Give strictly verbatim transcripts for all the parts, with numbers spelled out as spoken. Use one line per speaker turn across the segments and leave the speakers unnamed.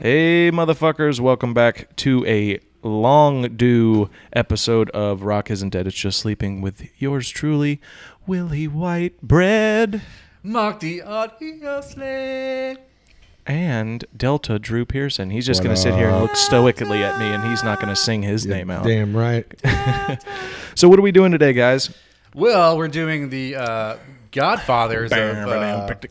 Hey, motherfuckers, welcome back to a long due episode of Rock Isn't Dead, It's Just Sleeping with yours truly, Willie Whitebread.
Mark the audio slate.
And Delta Drew Pearson. He's just
What
going to sit here and
up?
look stoically at me, and he's not going to sing his
Yeah,
name out.
Damn right.
So what are we doing today, guys?
Well, we're doing the uh, Godfathers of, uh, of, of the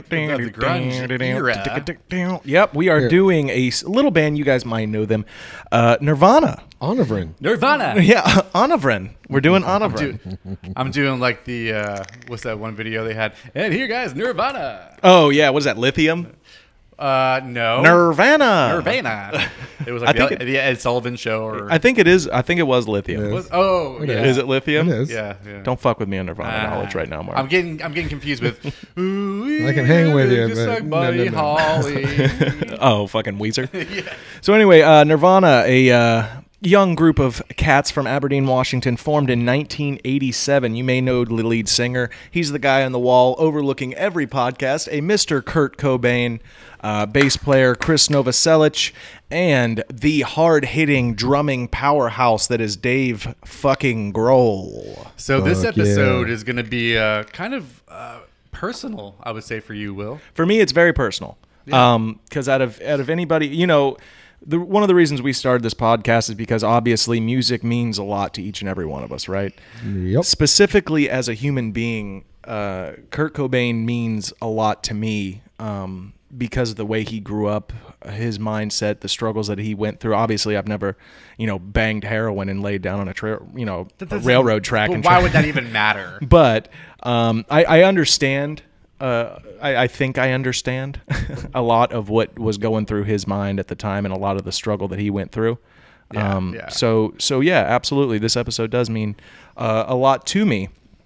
grunge era.
Yep, we are
Here.
doing a s- little band. You guys might know them. Uh, Nirvana.
Onivrin.
Nirvana.
Yeah, Onivrin. We're doing Onivrin.
Dude, I'm doing like the uh, what's that one video they had? And here, guys, Nirvana.
Oh, yeah, what is that, Lithium?
Uh, no.
Nirvana.
Nirvana. It was
I
like the,
think it-
the Ed Sullivan show, or
I think it is. I think it was Lithium.
It
was, oh,
It
yeah.
Is it Lithium?
It is.
Yeah, yeah.
Don't fuck with me on Nirvana
Ah.
knowledge right now, Mark.
I'm getting, I'm getting confused with. Ooh,
I can hang with you,
just
but
like
no,
Buddy
no, no.
Holly.
oh, fucking Weezer.
Yeah.
So anyway, uh, Nirvana, a uh, young group of cats from Aberdeen, Washington, formed in nineteen eighty-seven. You may know the lead singer. He's the guy on the wall overlooking every podcast, a Mister Kurt Cobain, uh, bass player Chris Novoselic, and the hard-hitting drumming powerhouse that is Dave fucking Grohl.
So this
Fuck
episode
yeah.
is going to be uh, kind of uh, personal, I would say, for you, Will.
For me, it's very personal.
Yeah.
Um, because out of out of anybody, you know, the one of the reasons we started this podcast is because obviously music means a lot to each and every one of us, right?
Yep.
Specifically as a human being, uh, Kurt Cobain means a lot to me um, because of the way he grew up, his mindset, the struggles that he went through. Obviously, I've never, you know, banged heroin and laid down on a trail, you know, a
That's-
railroad track.
But
and
why
try-
would that even matter?
But um, I, I understand. Uh, I, I think I understand a lot of what was going through his mind at the time, and a lot of the struggle that he went through.
Yeah,
um,
yeah.
So, so yeah, absolutely. This episode does mean uh, a lot to me.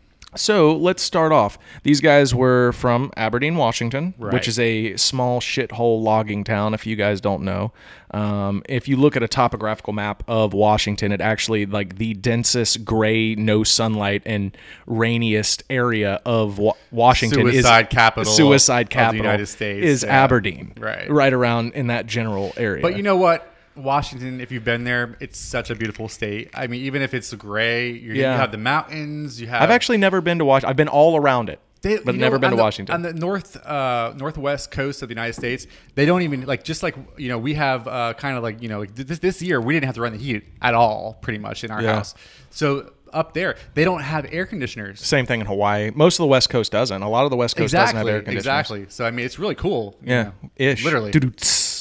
So let's start off. These guys were from Aberdeen, Washington,
Right.
which is a small shithole logging town, if you guys don't know. Um, if you look at a topographical map of Washington, it actually, like, the densest gray, no sunlight, and rainiest area of Wa- Washington is
Suicide capital
suicide
of the
capital
United States,
is
yeah.
Aberdeen,
Right.
right around in that general area.
But you know what? Washington, if you've been there, it's such a beautiful state. I mean, even if it's gray, you're,
Yeah.
you have the mountains. You have.
I've actually never been to Washington. I've been all around it,
They-
but
you
never
know,
been
on
to
the-
Washington.
On the north, uh, northwest coast of the United States, they don't even like just like you know we have uh, kind of like you know like this this year we didn't have to run the heat at all, pretty much in our
Yeah.
house. So up there, they don't have air conditioners.
Same thing in Hawaii. Most of the West Coast doesn't. A lot of the West Coast doesn't have
Exactly,
air conditioners.
exactly. So I mean, it's really cool. you
Yeah,
know,
ish.
literally.
Doo-doo-tss.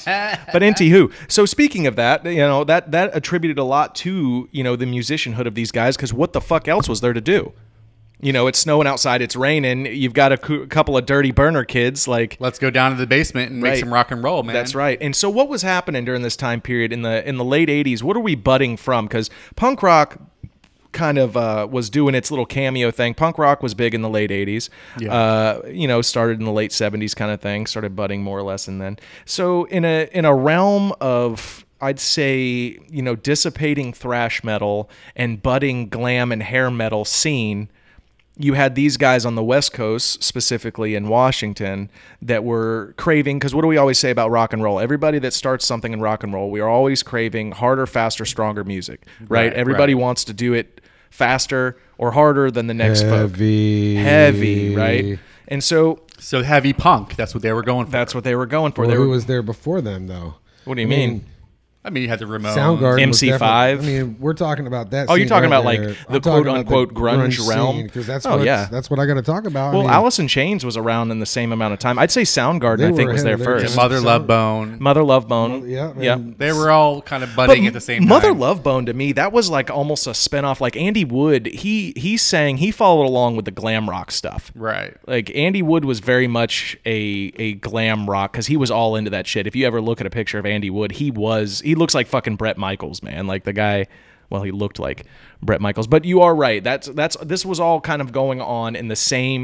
But anywho, so speaking of that, you know, that that attributed a lot to, you know, the musicianhood of these guys, because what the fuck else was there to do? You know, it's snowing outside, it's raining. You've got a cou- couple of dirty burner kids, like.
Let's go down to the basement and make
Right.
some rock and roll, man.
That's right. And so, what was happening during this time period in the in the late eighties? What are we budding from? Because punk rock kind of uh, was doing its little cameo thing. Punk rock was big in the late eighties.
Yeah.
Uh, you know, started in the late seventies, kind of thing. Started budding more or less, and then so in a in a realm of, I'd say, you know, dissipating thrash metal and budding glam and hair metal scene, you had these guys on the West Coast, specifically in Washington, that were craving, because what do we always say about rock and roll? Everybody that starts something in rock and roll, we are always craving harder, faster, stronger music, right?
Right,
Everybody
right.
wants to do it faster or harder than the next folk.
Heavy.
Heavy, right? And so
So heavy punk. That's what they were going for.
that's what they were going for.
Well,
they
who
were,
was there before them, though?
what do you
I
mean?
mean,
I mean, you had the Ramones.
Soundgarden. was
M C five?
definitely- I mean, we're talking about that.
Oh, you're
scene
talking
right
about, like,
there.
the
I'm talking about
quote-unquote grunge realm?
because that's
Oh,
what
yeah.
that's what I got to talk about.
Well,
I mean,
Alice in Chains was around in the same amount of time. I'd say Soundgarden,
They
I think,
were
was there
ahead of their
first.
time.
Mother
So-
Love Bone.
Mother Love Bone.
yeah,
Yeah.
and
They were all kind of budding
But
at the same
Mother
time.
Love Bone, to me, that was like almost a spinoff. Like Andy Wood, he he sang, he followed along with the glam rock stuff.
Right.
Like Andy Wood was very much a a glam rock, because he was all into that shit. If you ever look at a picture of Andy Wood, he was he looks like fucking Bret Michaels, man. Like the guy, well, he looked like Bret Michaels. But you are right. That's that's this was all kind of going on in the same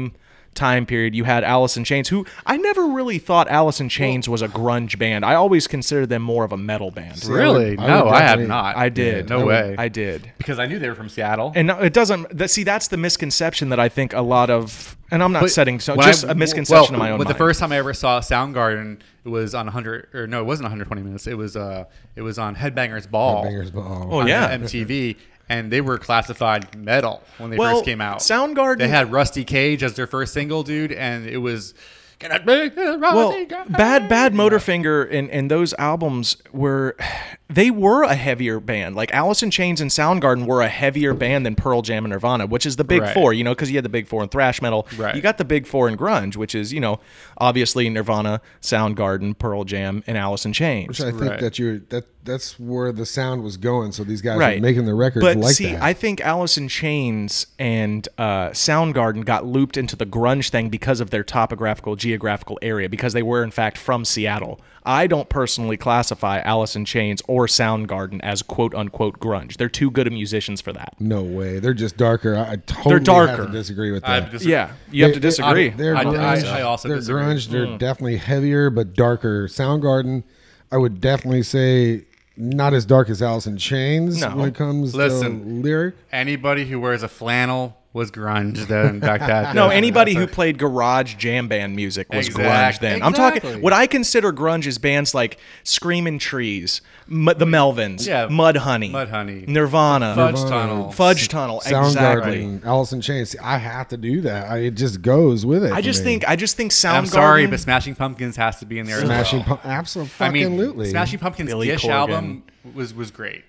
time period, you had Alice in Chains, who I never really thought Alice in Chains was a grunge band. I always considered them more of a metal band.
Really?
I would- I
no,
would
I have
definitely-
not.
I did.
No way.
I did.
Because I knew they were from Seattle.
And no, it doesn't. That, see, that's the misconception that I think a lot of, and I'm not
But
setting so
when
just
I-
a misconception
well,
in my own
But
mind.
the first time I ever saw Soundgarden, it was on one hundred, or no, it wasn't one hundred twenty minutes. It was uh, it was on Headbangers Ball.
Headbangers Ball.
Oh,
on
yeah.
M T V, and they were classified metal when they
Well,
first came out.
Soundgarden-
They had Rusty Cage as their first single, dude, and it was. Can I make it,
well,
Rusty Cage?
bad bad Motorfinger and and those albums were, they were a heavier band. Like Alice in Chains and Soundgarden were a heavier band than Pearl Jam and Nirvana, which is the big
Right.
four. You know, because you had the big four in thrash metal.
Right.
You got the big four in grunge, which is, you know, obviously Nirvana, Soundgarden, Pearl Jam, and Alice in Chains.
Which I think
Right.
that you that that's where the sound was going. So these guys
Right.
were making the records
But
like
see,
that.
I think Alice in Chains and uh, Soundgarden got looped into the grunge thing because of their topographical, geographical area, because they were in fact from Seattle. I don't personally classify Alice in Chains or Soundgarden as quote unquote grunge. They're too good of musicians for that.
no way. They're just darker. I, I totally have
darker.
to disagree with
I
that.
dis-
Yeah, you have
They-
to
they-
disagree.
They're
I- I-
grunge.
I also
they're
disagree.
grunge. They're
Mm.
definitely heavier but darker. Soundgarden, I would definitely say not as dark as Alice in Chains
No.
when it comes
Listen.
to lyric.
Anybody who wears a flannel was grunge then back that.
No,
then.
anybody
That's
who
a-
played garage jam band music was
Exact-
grunge then. I'm
exactly.
talking, what I consider grunge is bands like Screaming Trees, M- the Melvins,
Yeah.
Mudhoney,
Mudhoney.
Nirvana,
Fudge
Nirvana,
Tunnel.
Fudge Tunnel, exactly.
Soundgarden, Alice in Chains. See, I have to do that. I, it just goes with it.
I
for
just
me.
think I just think Soundgarden.
I'm sorry, but Smashing Pumpkins has to be in there.
Smashing
as well.
Pump, absolutely.
I mean,
Absolutely.
Smashing Pumpkins'
Billy
Gish
Corgan.
album was was great.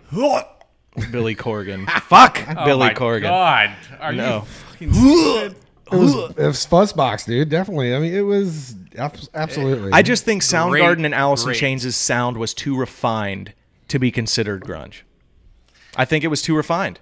Billy Corgan. Fuck Billy
oh my
Corgan.
God, are
No.
you fucking stupid?
It was, it was Fuzzbox, dude. Definitely. I mean, it was ab- absolutely.
I just think Soundgarden
Great,
and Alice in
great.
Chains' sound was too refined to be considered grunge. I think it was too refined.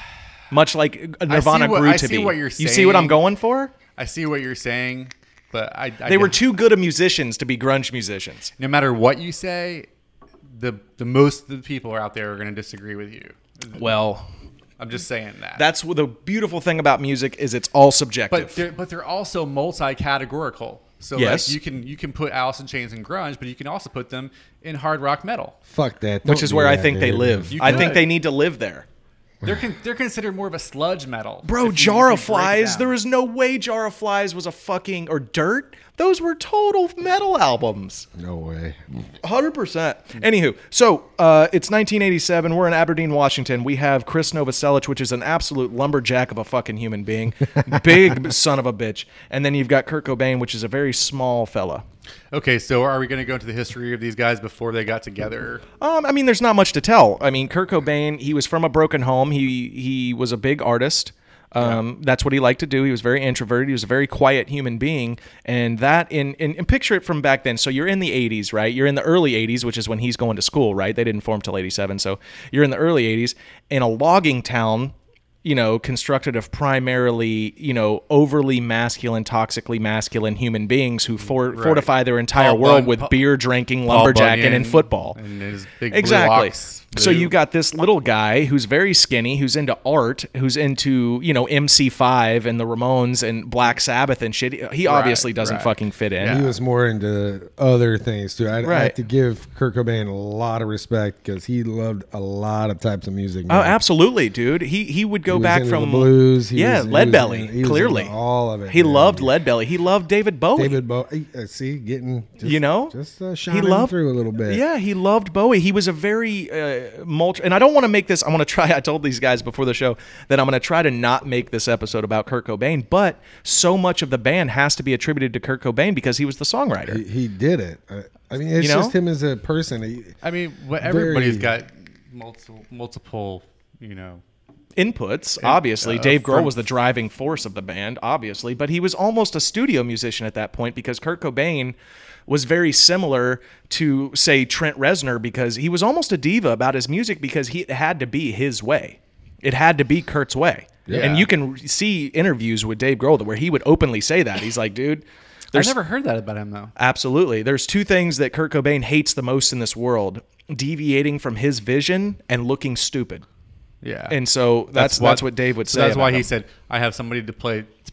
Much like Nirvana
what-
grew
I
to
see
be.
what you're
You see what I'm
saying.
going for?
I see what you're saying, but I, I
They were
get-
too good of musicians to be grunge musicians.
No matter what you say, the the most of the people out there are going to disagree with you.
Well,
I'm just saying that.
that's what the beautiful thing about music is. It's all subjective.
but they're, but they're also multi-categorical. So
Yes.
like you can you can put Alice in Chains in grunge, but you can also put them in hard rock metal.
Fuck that.
which
Don't
is
do
where I
that,
think they
dude.
live.
You
I
could.
think they need to live there.
They're con- they're considered more of a sludge metal.
Bro,
if you-
Jar of
if you break it
Flies,
down.
there was no way Jar of Flies was a fucking, or Dirt. Those were total metal albums.
No way.
one hundred percent. Anywho, so uh, it's nineteen eighty-seven. We're in Aberdeen, Washington. We have Chris Novoselic, which is an absolute lumberjack of a fucking human being. Big son of a bitch. And then you've got Kurt Cobain, which is a very small fella.
Okay, so are we going to go into the history of these guys before they got together?
Um, I mean, there's not much to tell. I mean, Kurt Cobain, he was from a broken home. He he was a big artist. Um, That's what he liked to do. He was very introverted. He was a very quiet human being. And that, in, in, and picture it from back then. So you're in the eighties, right? You're in the early eighties, which is when he's going to school, right? They didn't form till eighty-seven. So you're in the early eighties in a logging town, you know, constructed of primarily, you know, overly masculine, toxically masculine human beings who for, fortify their entire
Paul
world
Bun-
with
Paul-
beer drinking,
Paul
lumberjacking,
Bunyan
and football.
and his big blue
Exactly.
locks.
So
Blue.
you got this little guy who's very skinny, who's into art, who's into, you know, M C five and the Ramones and Black Sabbath and shit. He obviously doesn't
right.
fucking fit in.
Yeah.
He was more into other things too. I, I
Right.
have to give Kurt Cobain a lot of respect because he loved a lot of types of music.
Oh,
man.
absolutely, dude. He he would go
He was
back
into
from
the blues. He
yeah,
was- he
Lead
was
Belly,
into- he was
clearly.
into all of it.
He
man.
loved Lead Belly. He loved David Bowie.
David Bowie. uh, See, getting just,
You know?
just uh,
he
shining
loved
through a little bit.
Yeah, he loved Bowie. He was a very uh, multi, and I don't want to make this. I want to try. I told these guys before the show that I'm going to try to not make this episode about Kurt Cobain, but so much of the band has to be attributed to Kurt Cobain because he was the songwriter.
He, he did it. I, I mean, it's
You know?
just him as a person. He,
I mean, what,
Very-
everybody's got multiple, multiple, you know.
Inputs, obviously.
uh,
Dave Grohl
from-
was the driving force of the band, obviously, but he was almost a studio musician at that point because Kurt Cobain was very similar to, say, Trent Reznor because he was almost a diva about his music because he it had to be his way. It had to be Kurt's way.
Yeah.
And you can see interviews with Dave Grohl where he would openly say that. He's like, dude,
I
there's
never heard that about him though.
absolutely. There's two things that Kurt Cobain hates the most in this world: deviating from his vision and looking stupid.
Yeah,
And so that's that's what, Dave would
so
say.
That's why
about
he
him.
said, "I have somebody to play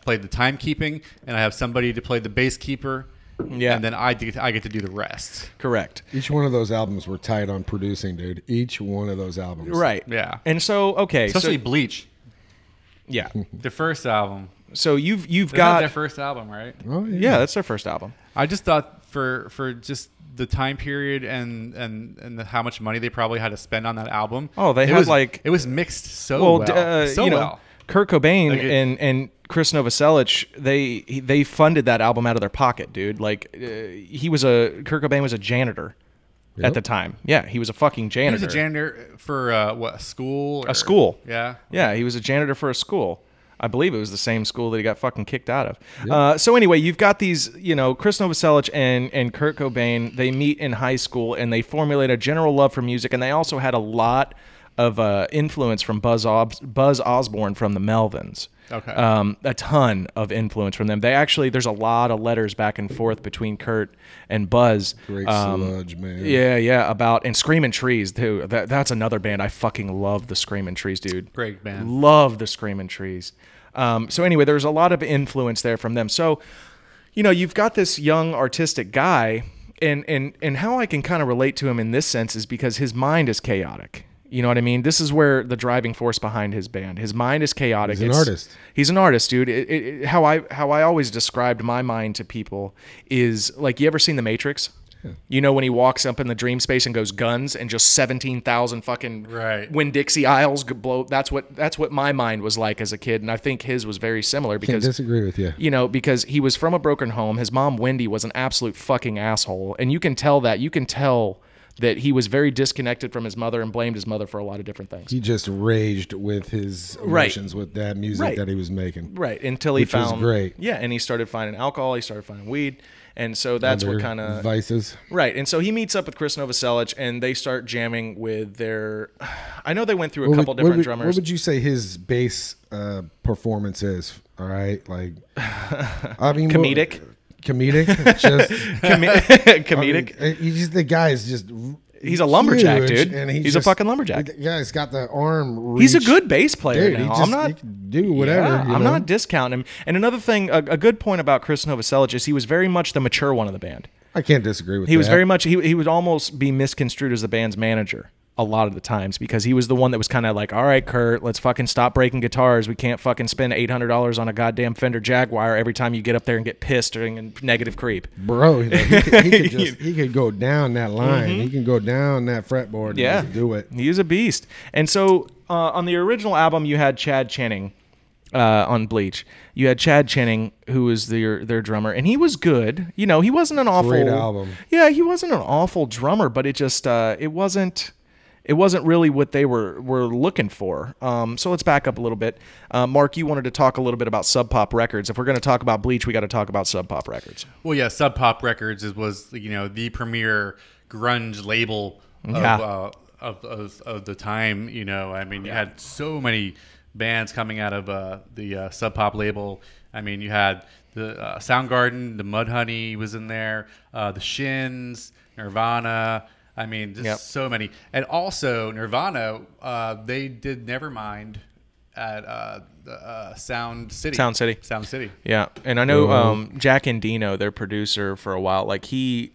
play the timekeeping, and I have somebody to play the bass keeper.
Yeah.
And then I get, I get to do the rest.
Correct.
Each one of those albums were tight on producing, dude. Each one of those albums.
Right.
Yeah.
And so, okay.
Especially
so,
Bleach,
yeah.
the first album.
So you've you've
That's not
got
their first album, right?
Oh, yeah.
yeah, that's their first album.
I just thought for for just the time period and and and the, how much money they probably had to spend on that album.
Oh, they
it
had,
was,
like-
it was mixed so
Well,
well,
d- uh,
so
you know,
well.
Kurt Cobain
Like it-
and and Chris Novoselic, they he- they funded that album out of their pocket, dude. Like uh, he was a Kurt Cobain was a janitor
Yep.
at the time. Yeah, he was a fucking
He
janitor.
was a janitor for uh, what a school? Or,
A school.
Yeah.
Yeah, he was a janitor for a school. I believe it was the same school that he got fucking kicked out of. Uh, so anyway, you've got these, you know, Chris Novoselic and, and Kurt Cobain, they meet in high school and they formulate a general love for music. And they also had a lot of uh, influence from Buzz, Os- Buzz Osborne from the Melvins.
Okay.
Um, a ton of influence from them. They actually, there's a lot of letters back and forth between Kurt and Buzz.
Great
Um,
sludge, man.
Yeah, yeah, about, and Screaming Trees, too. That, that's another band. I fucking love the Screaming Trees, dude.
Great band.
Love the Screaming Trees. Um, so anyway, there's a lot of influence there from them. So, you know, you've got this young artistic guy, and and and how I can kind of relate to him in this sense is because his mind is chaotic. You know what I mean? This is where the driving force behind his band. His mind is chaotic.
He's an
It's-
artist.
He's an artist, dude. It, it, it- how I how I always described my mind to people is like, you ever seen The Matrix? You know, when he walks up in the dream space and goes guns and just seventeen thousand fucking
Right.
Winn-Dixie aisles g- blow. That's what that's what my mind was like as a kid, and I think his was very similar
Can't
because
disagree with you.
you know, because he was from a broken home. His mom, Wendy, was an absolute fucking asshole. And you can tell that. You can tell that he was very disconnected from his mother and blamed his mother for a lot of different things.
He just raged with his
Right.
emotions with that music
Right.
that he was making.
Right. Until he
Which was
found.
great.
Yeah. And he started finding alcohol. He started finding weed. And so that's
Other
what kind of.
vices.
Right. And so he meets up with Chris Novoselic and they start jamming with their. I know they went through a
What
couple
would,
different
what would-
drummers.
What would you say his bass uh, performance is? All right, like I mean, what-
Comedic.
comedic, just
Comi-
I
comedic.
mean, he's just the guy's just.
He's a lumberjack,
huge,
dude.
And
He's a fucking lumberjack.
The guy's got the arm.
He's a
reach.
good bass player
Dude, he
now.
just,
I'm not.
he can do whatever.
Yeah,
you
I'm
know?
not discounting him. And another thing, a, a good point about Chris Novoselic is he was very much the mature one of the band.
I can't disagree with
He
that.
was very much he he would almost be misconstrued as the band's manager a lot of the times because he was the one that was kind of like, all right, Kurt, let's fucking stop breaking guitars. We can't fucking spend eight hundred dollars on a goddamn Fender Jaguar every time you get up there and get pissed during a negative creep.
bro. You know, he, could, he could just he could go down that line. He can go down that fretboard. And
Yeah,
just do it.
He is a beast. And so uh, on the original album, you had Chad Channing uh, on Bleach. You had Chad Channing, who was their their drummer, and he was good. You know, he wasn't an awful
Great album.
Yeah, he wasn't an awful drummer, but it just uh, it wasn't. It wasn't really what they were were looking for. Um, so let's back up a little bit. Uh, Mark, you wanted to talk a little bit about Sub Pop Records. If we're going to talk about Bleach, we got to talk about Sub Pop Records.
Well, yeah, Sub Pop Records is, was you know the premier grunge label of,
Yeah.
uh, of, of of the time. You know, I mean, you had so many bands coming out of uh, the uh, Sub Pop label. I mean, you had the uh, Soundgarden, the Mudhoney was in there, uh, the Shins, Nirvana. I mean, just
Yep.
so many. And also Nirvana, uh, they did Nevermind at uh, the, uh, Sound City.
Sound City.
Sound City.
Yeah, and I know um, Jack Endino, their producer for a while, like he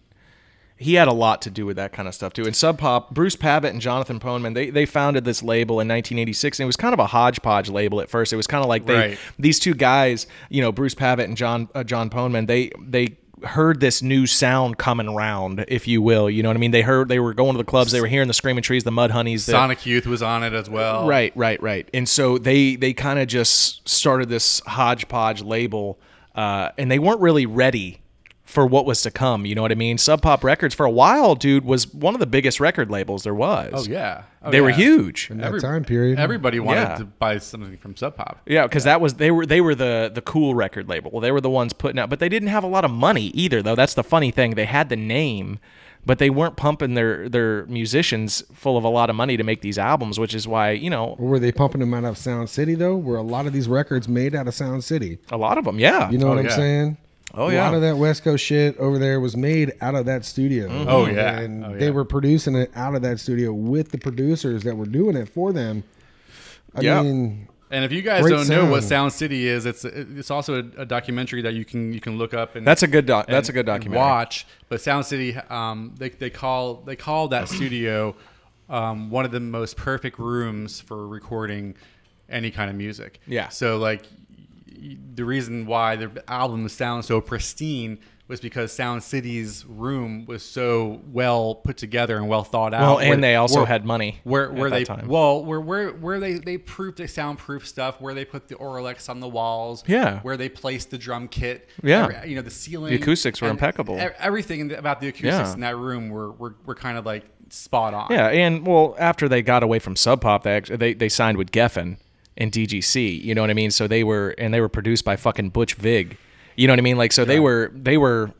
he had a lot to do with that kind of stuff too. And Sub Pop, Bruce Pavitt and Jonathan Poneman, they they founded this label in nineteen eighty-six, and it was kind of a hodgepodge label at first. It was kind of like they
Right.
these two guys, you know, Bruce Pavitt and John uh, John Poneman, they they heard this new sound coming around, if you will. You know what I mean? They heard they were going to the clubs, they were hearing the Screaming Trees, the Mudhoneys, the,
Sonic Youth was on it as well.
Right, right, right. And so they they kind of just started this hodgepodge label, uh, and they weren't really ready for what was to come. You know what I mean? Sub Pop Records for a while, dude, was one of the biggest record labels there was.
Oh yeah, Oh,
they were
yeah.
huge.
In that time period.
Everybody wanted
Yeah.
to buy something from Sub Pop.
Yeah, because that was they were they were the the cool record label. Well, they were the ones putting out, but they didn't have a lot of money either, though. That's the funny thing. They had the name, but they weren't pumping their their musicians full of a lot of money to make these albums, which is why, you know,
Or were they pumping them out of Sound City though? Were a lot of these records made out of Sound City?
a lot of them, yeah.
You know
Oh,
what I'm
yeah.
saying?
Oh,
a
yeah.
lot of that West Coast shit over there was made out of that studio.
Oh, yeah.
and
Oh,
they
yeah.
were producing it out of that studio with the producers that were doing it for them. I
Yeah.
mean,
And if you guys
Great
don't know what
sound.
Sound City is, it's it's also a, a documentary that you can you can look up and
That's a good doc. That's
and-
a good
and
documentary.
watch. But Sound City, um, they they call they call that studio um, one of the most perfect rooms for recording any kind of music.
Yeah.
So like y- the reason why the album sounds so pristine was because Sound City's room was so well put together and well thought out.
Well, and
where-
they also
where-
had money
Where
at
where
that
they
time.
well where where where they they proved the soundproof stuff, where they put the Auralex on the walls,
Yeah.
where they placed the drum kit,
Yeah.
every- you know, the ceiling,
The acoustics were
and
impeccable.
e- Everything about the acoustics
Yeah.
in that room were were, were kind of like spot on.
Yeah, and well, after they got away from Sub Pop, they actually, they they signed with Geffen and D G C. You know what I mean? So they were and they were produced by fucking Butch Vig. You know what I mean? Like so they were they were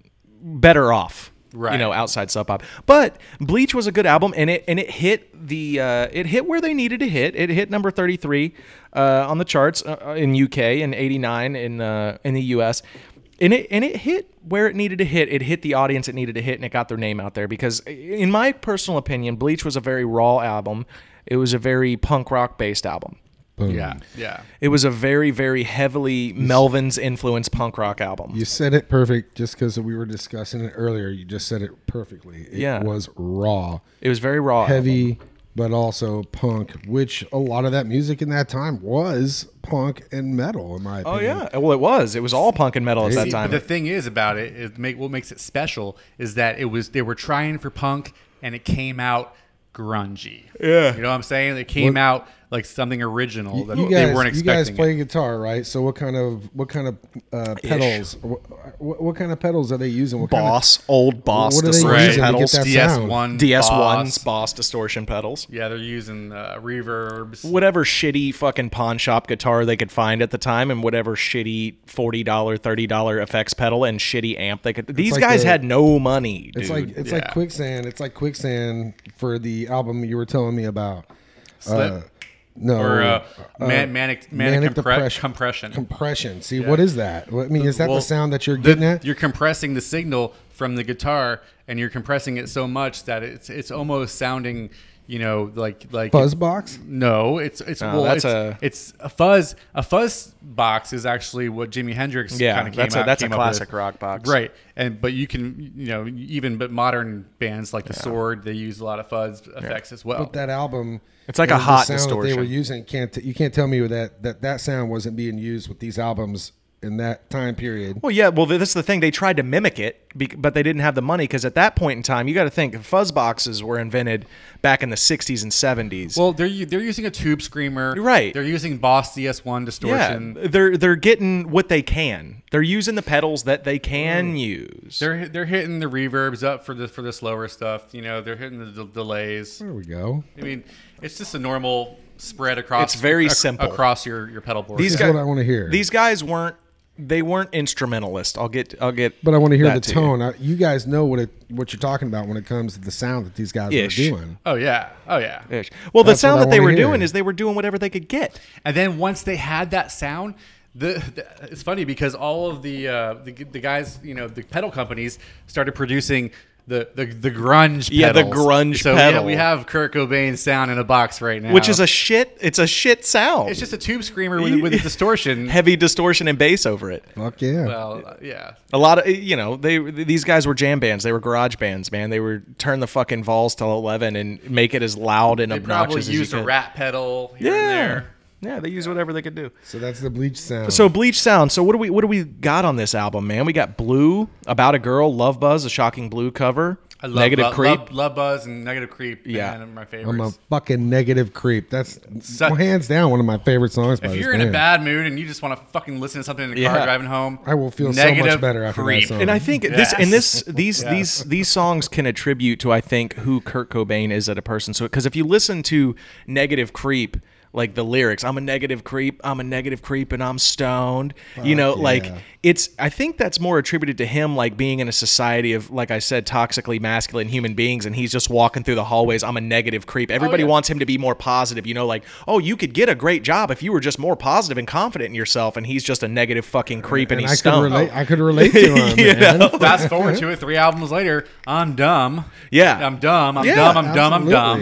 better off.
Right.
You know, outside Sub Pop. But Bleach was a good album, and it and it hit the uh, it hit where they needed to hit. It hit number thirty-three uh, on the charts uh, in U K and eighty-nine in uh, in the U S. And it and it hit where it needed to hit. It hit the audience it needed to hit, and it got their name out there. Because, in my personal opinion, Bleach was a very raw album. It was a very punk rock based album.
Boom.
yeah, yeah.
It was a very, very heavily Melvin's influenced punk rock album.
You said it perfect just because we were discussing it earlier. You just said it perfectly. It
Yeah.
was raw,
It was very raw, album.
heavy, but also punk, which a lot of that music in that time was punk and metal, in my
Oh
opinion.
yeah, well it was. It was all punk and metal at that
See,
time.
but the thing is about it is make what makes it special is that it was they were trying for punk and it came out grungy.
Yeah.
You know what I'm saying? It came
What-
out like something original that
You
they
guys,
weren't
you guys
expecting.
play
it.
guitar, right? So what kind of what kind of uh, pedals? What, what, what kind of pedals are they using? What
Boss, old Boss
What are they
distortion
using to get
pedals.
that
D S
sound?
one,
D S
Boss.
one's Boss distortion pedals.
Yeah, they're using uh, reverbs.
Whatever shitty fucking pawn shop guitar they could find at the time, and whatever shitty forty dollar, thirty dollar effects pedal and shitty amp they could. These
like
guys
the-
had no money, dude.
It's like it's
Yeah.
like quicksand. It's like quicksand for the album you were telling me about.
Slip?
Uh, no,
or uh,
uh,
man, manic, manic, compre-
depression.
compression.
Compression. See, what is that? What, I mean, is that
Well,
the sound that you're
the-
getting at?
You're compressing the signal from the guitar, and you're compressing it so much that it's it's almost sounding, you know, like like
Fuzz box?
No, it's it's
No,
well,
that's
it's,
a-
it's a fuzz. A fuzz box is actually what Jimi Hendrix
Yeah,
kind of came
that's a-
out.
that's a
came up
classic
with.
rock box.
right? And but you can you know even but modern bands like the Sword, they use a lot of fuzz effects as well.
But that album,
It's like a
and the
hot
sound that they were
distortion.
using. Can't t- you can't tell me that that that sound wasn't being used with these albums in that time period?
Well, yeah. Well, this is the thing. They tried to mimic it, bec- but they didn't have the money because at that point in time, you got to think fuzz boxes were invented back in the sixties and seventies.
well, they're u- they're using a tube screamer,
Right.
They're using Boss D S one
yeah,
distortion.
they're they're getting what they can. They're using the pedals that they can use.
They're they're hitting the reverbs up for the for the slower stuff. You know, they're hitting the d- delays.
There we go.
I mean, it's just a normal spread across.
It's very
ac-
simple.
across your, your pedal board.
These
This
guys,
is what I want to hear.
These guys weren't. They weren't instrumentalists. I'll get. I'll get.
But I want to hear
that
the
to you.
tone. I, you guys know what it what you're talking about when it comes to the sound that these guys
Ish.
are doing.
oh yeah, oh yeah.
Ish. Well, the
That's
sound
what I
that they
wanna
were
hear.
doing is they were doing whatever they could get.
And then once they had that sound, the, the it's funny because all of the, uh, the the guys, you know, the pedal companies started producing the the, the grunge.
Yeah, the
pedals.
grunge
so
pedal.
We have, we have Kurt Cobain's sound in a box right now,
Which is a shit. It's a shit sound.
it's just a tube screamer with, with a distortion.
heavy distortion and bass over it.
Fuck yeah.
Well, uh, yeah.
A lot of you know they these guys were jam bands. They were garage bands, man. They were turn the fucking Vols till eleven and make it as loud and
They probably
obnoxious as
used
you
a
could.
rat pedal here and
Yeah,
there.
yeah. They used whatever they could do.
So that's the Bleach sound.
So Bleach sound. So what do we what do we got on this album, man? We got Blue, About a Girl, Love Buzz, a Shocking Blue cover.
I love
Negative
love,
Creep.
Love, Love Buzz and Negative Creep.
Yeah.
Man, are my
I'm a
favorites.
fucking negative creep. That's
So-
well, hands down one of my favorite songs by
If
this
you're in a
band.
bad mood and you just want to fucking listen to something in the car
Yeah.
driving home,
I will feel so much
Negative
better after that
Creep.
song.
And I think this and this these
Yes.
these these songs can attribute to I think who Kurt Cobain is as a person. So because if you listen to Negative Creep, like the lyrics, I'm a negative creep, I'm a negative creep, and I'm stoned. you know,
Fuck
like
yeah.
it's. I think that's more attributed to him, like being in a society of, like I said, toxically masculine human beings, and he's just walking through the hallways. I'm a negative creep. Everybody
yeah.
wants him to be more positive. You know, like oh, you could get a great job if you were just more positive and confident in yourself, and he's just a negative fucking creep, and,
and
he's
I could
stoned.
relate. I could relate to him.
You
man.
know?
fast forward to it, three albums later, I'm dumb.
Yeah.
I'm dumb. I'm
Yeah,
dumb. I'm dumb. I'm
absolutely.
dumb.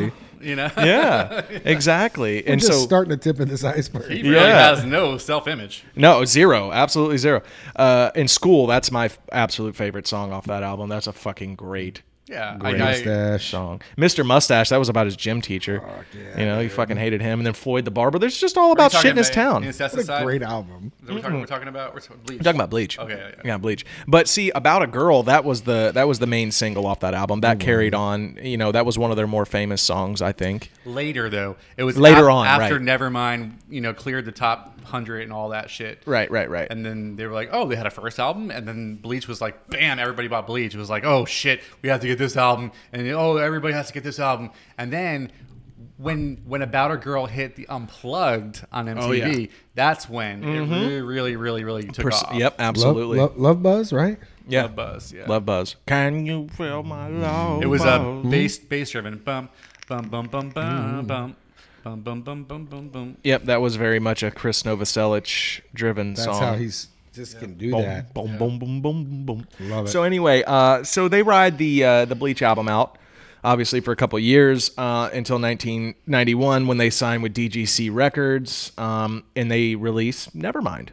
You know.
Yeah, exactly.
We're
and
just
so
starting to tip of this iceberg.
He really
Yeah.
has no self-image.
no, zero, absolutely zero. Uh, in School, that's my f- absolute favorite song off that album. That's a fucking great.
Yeah,
Great
I, I,
Mustache.
Song. Mister Mustache, that was about his gym teacher.
yeah,
you know, he
dude.
fucking hated him. And then Floyd the Barber. There's just all
Are you
about
talking
shit in his
about
town.
Incesticide?
What a great album.
Is that what we're talking, we're talking about? We're talking Bleach.
We're talking about Bleach.
Okay, yeah, yeah.
Yeah, Bleach. But see, About a Girl, that was the that was the main single off that album. That carried on. You know, that was one of their more famous songs, I think.
Later though, it was
Later
af-
on,
after
right.
Nevermind, you know, cleared the top hundred and all that shit.
Right, right, right.
And then they were like, oh, they had a first album, and then Bleach was like, bam, everybody bought Bleach. It was like, oh shit, we have to get this album, and oh, everybody has to get this album. And then when when About a Girl hit the Unplugged on M T V,
Oh, yeah.
that's when it really, really, really, really took
Pers-
off.
Yep,
Love,
absolutely.
love, love Buzz, right?
yeah.
Love Buzz, yeah.
Love Buzz. Can you feel my love?
It was a
buzz?
bass bass driven bum bum bum bum bum bum bum bum bum bum bum bum.
Yep, that was very much a Chris Novoselic driven
That's
song.
how he's just can do
boom,
that.
boom, boom, boom, boom, boom.
Love it.
So anyway, uh, so they ride the uh, the Bleach album out, obviously for a couple of years uh, until nineteen ninety-one when they signed with D G C Records, um, and they release Nevermind.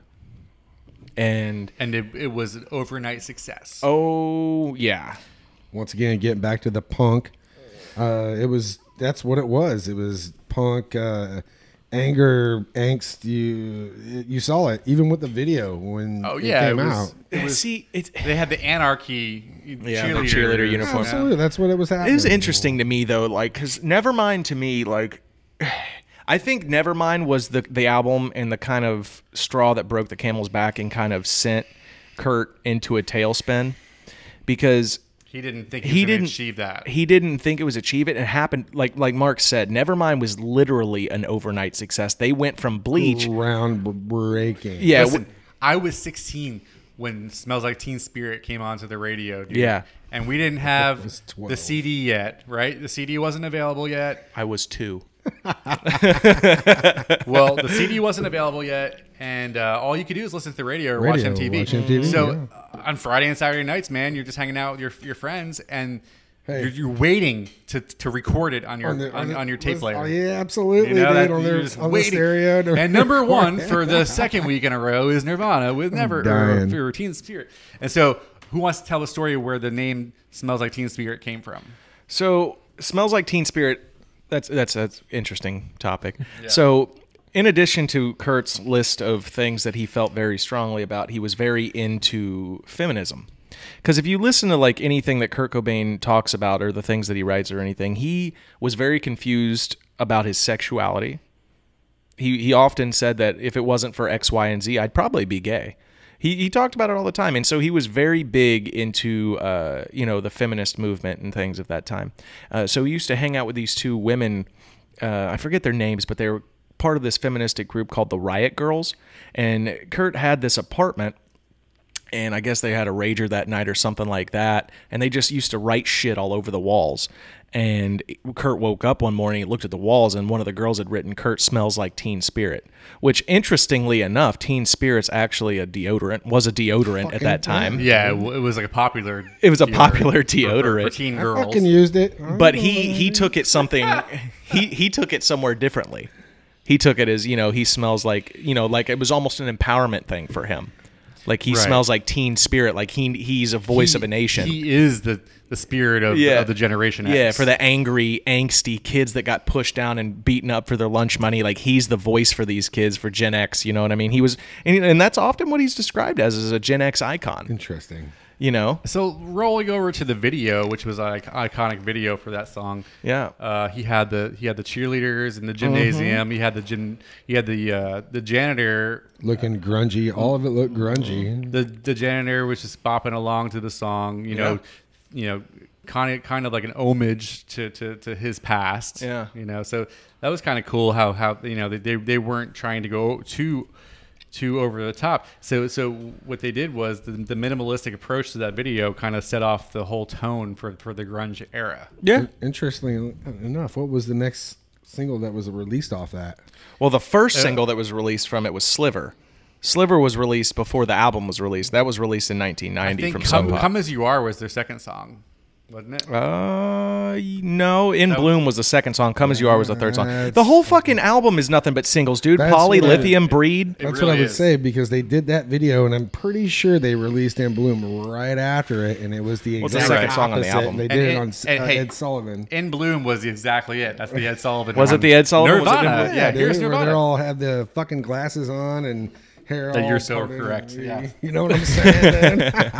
And
And it, it was an overnight success.
oh yeah,
Once again, getting back to the punk, uh, it was that's what it was. It was punk, uh, anger, angst. You you saw it even with the video when
Oh
it
yeah,
came
it was,
out.
it was.
see it.
They had the anarchy
Yeah, the
cheerleader,
cheerleader uniform.
Absolutely, that's what it was happening.
It was interesting to me though, like because Nevermind to me, like I think Nevermind was the the album and the kind of straw that broke the camel's back and kind of sent Kurt into a tailspin because
He didn't think he,
he
was going
didn't
to achieve that.
He didn't think it was achieve it. It happened like like Mark said. Nevermind was literally an overnight success. They went from Bleach.
groundbreaking.
Yeah,
Listen, I was sixteen when "Smells Like Teen Spirit" came onto the radio. Dude.
Yeah.
and we didn't have
was
the
twelve.
C D yet, right? The C D wasn't available yet.
I was two.
Well, the C D wasn't available yet, and uh, all you could do is listen to the radio or watch
Radio,
M T V.
watch M T V,
so
yeah.
uh, on Friday and Saturday nights, man, you're just hanging out with your your friends, and
Hey.
you're, you're waiting to, to record it on your on,
the-
on,
the-
your tape
was-
player.
Oh, yeah, absolutely.
You know,
dude,
that,
on
you're
their,
just
on the
waiting.
stereo. to
And number
record
one
it.
for the second week in a row is Nirvana with Never or,
dying.
or Teen Spirit. And so, who wants to tell the story where the name "Smells Like Teen Spirit" came from?
So Smells Like Teen Spirit. That's that's that's interesting topic. So in addition to Kurt's list of things that he felt very strongly about, he was very into feminism. Because if you listen to like anything that Kurt Cobain talks about or the things that he writes or anything, he was very confused about his sexuality. He he often said that if it wasn't for X, Y, and Z, I'd probably be gay. He he talked about it all the time, and so he was very big into uh, you know the feminist movement and things of that time. Uh, so he used to hang out with these two women. Uh, I forget their names, but they were part of this feministic group called the Riot Girls. And Kurt had this apartment, and I guess they had a rager that night or something like that. And they just used to write shit all over the walls. And Kurt woke up one morning, looked at the walls, and one of the girls had written, "Kurt smells like Teen Spirit," which, interestingly enough, Teen Spirit's actually a deodorant, was a deodorant at
Fucking
that time.
Yeah, it, w- it was like a popular.
It was a
deodorant
popular
for- for-
deodorant.
for teen
I
girls.
fucking used it.
But he he took it something he he took it somewhere differently. He took it as, you know, he smells like, you know, like it was almost an empowerment thing for him. Like he
Right.
smells like Teen Spirit, like he he's a voice
He-
of a nation.
He is the the spirit of,
Yeah.
of the generation X.
Yeah, for the angry, angsty kids that got pushed down and beaten up for their lunch money. Like he's the voice for these kids, for Gen X. You know what I mean? He was, and, and that's often what he's described as, as a Gen X icon.
Interesting.
You know?
So rolling over to the video, which was an iconic video for that song.
Yeah.
Uh, he had the he had the cheerleaders in the gymnasium.
Mm-hmm.
He had the gym. He had the uh, the janitor.
Looking grungy. All of it looked grungy.
The the janitor was just bopping along to the song. You know, you know, kind of kind of like an homage to, to, to his past.
Yeah.
You know, so that was kind of cool. How how you know they, they they weren't trying to go too. too over the top. So so what they did was the, the minimalistic approach to that video kind of set off the whole tone for, for the grunge era.
Yeah.
Interestingly enough, what was the next single that was released off that?
Well, the first single that was released from it was Sliver. Sliver was released before the album was released. That was released in nineteen
I
ninety
think
from
Come,
Sub Pop.
Come As You Are was their second song. wasn't it?
Uh, no. In
No.
Bloom was the second song. Come As You Are was the third song.
That's-
The whole fucking album is nothing but singles, dude.
That's
Poly,
what I-
Lithium, Breed.
It
That's
really
what I would
is.
say because they did that video, and I'm pretty sure they released In Bloom right after it, and it was the
What's the
exact
second song on the
opposite,
album?
and They
And
did it,
it-
on
and
uh,
hey,
Ed Sullivan.
In Bloom was exactly it. That's the Ed Sullivan.
Was it
one.
the Ed Sullivan? Was it in
Nirvana.
Bloom?
yeah,
dude,
here's
where
Nirvana.
they all had the fucking glasses on and hair.
That
all
you're so
parted.
correct,
You-
yeah.
You know what I'm saying?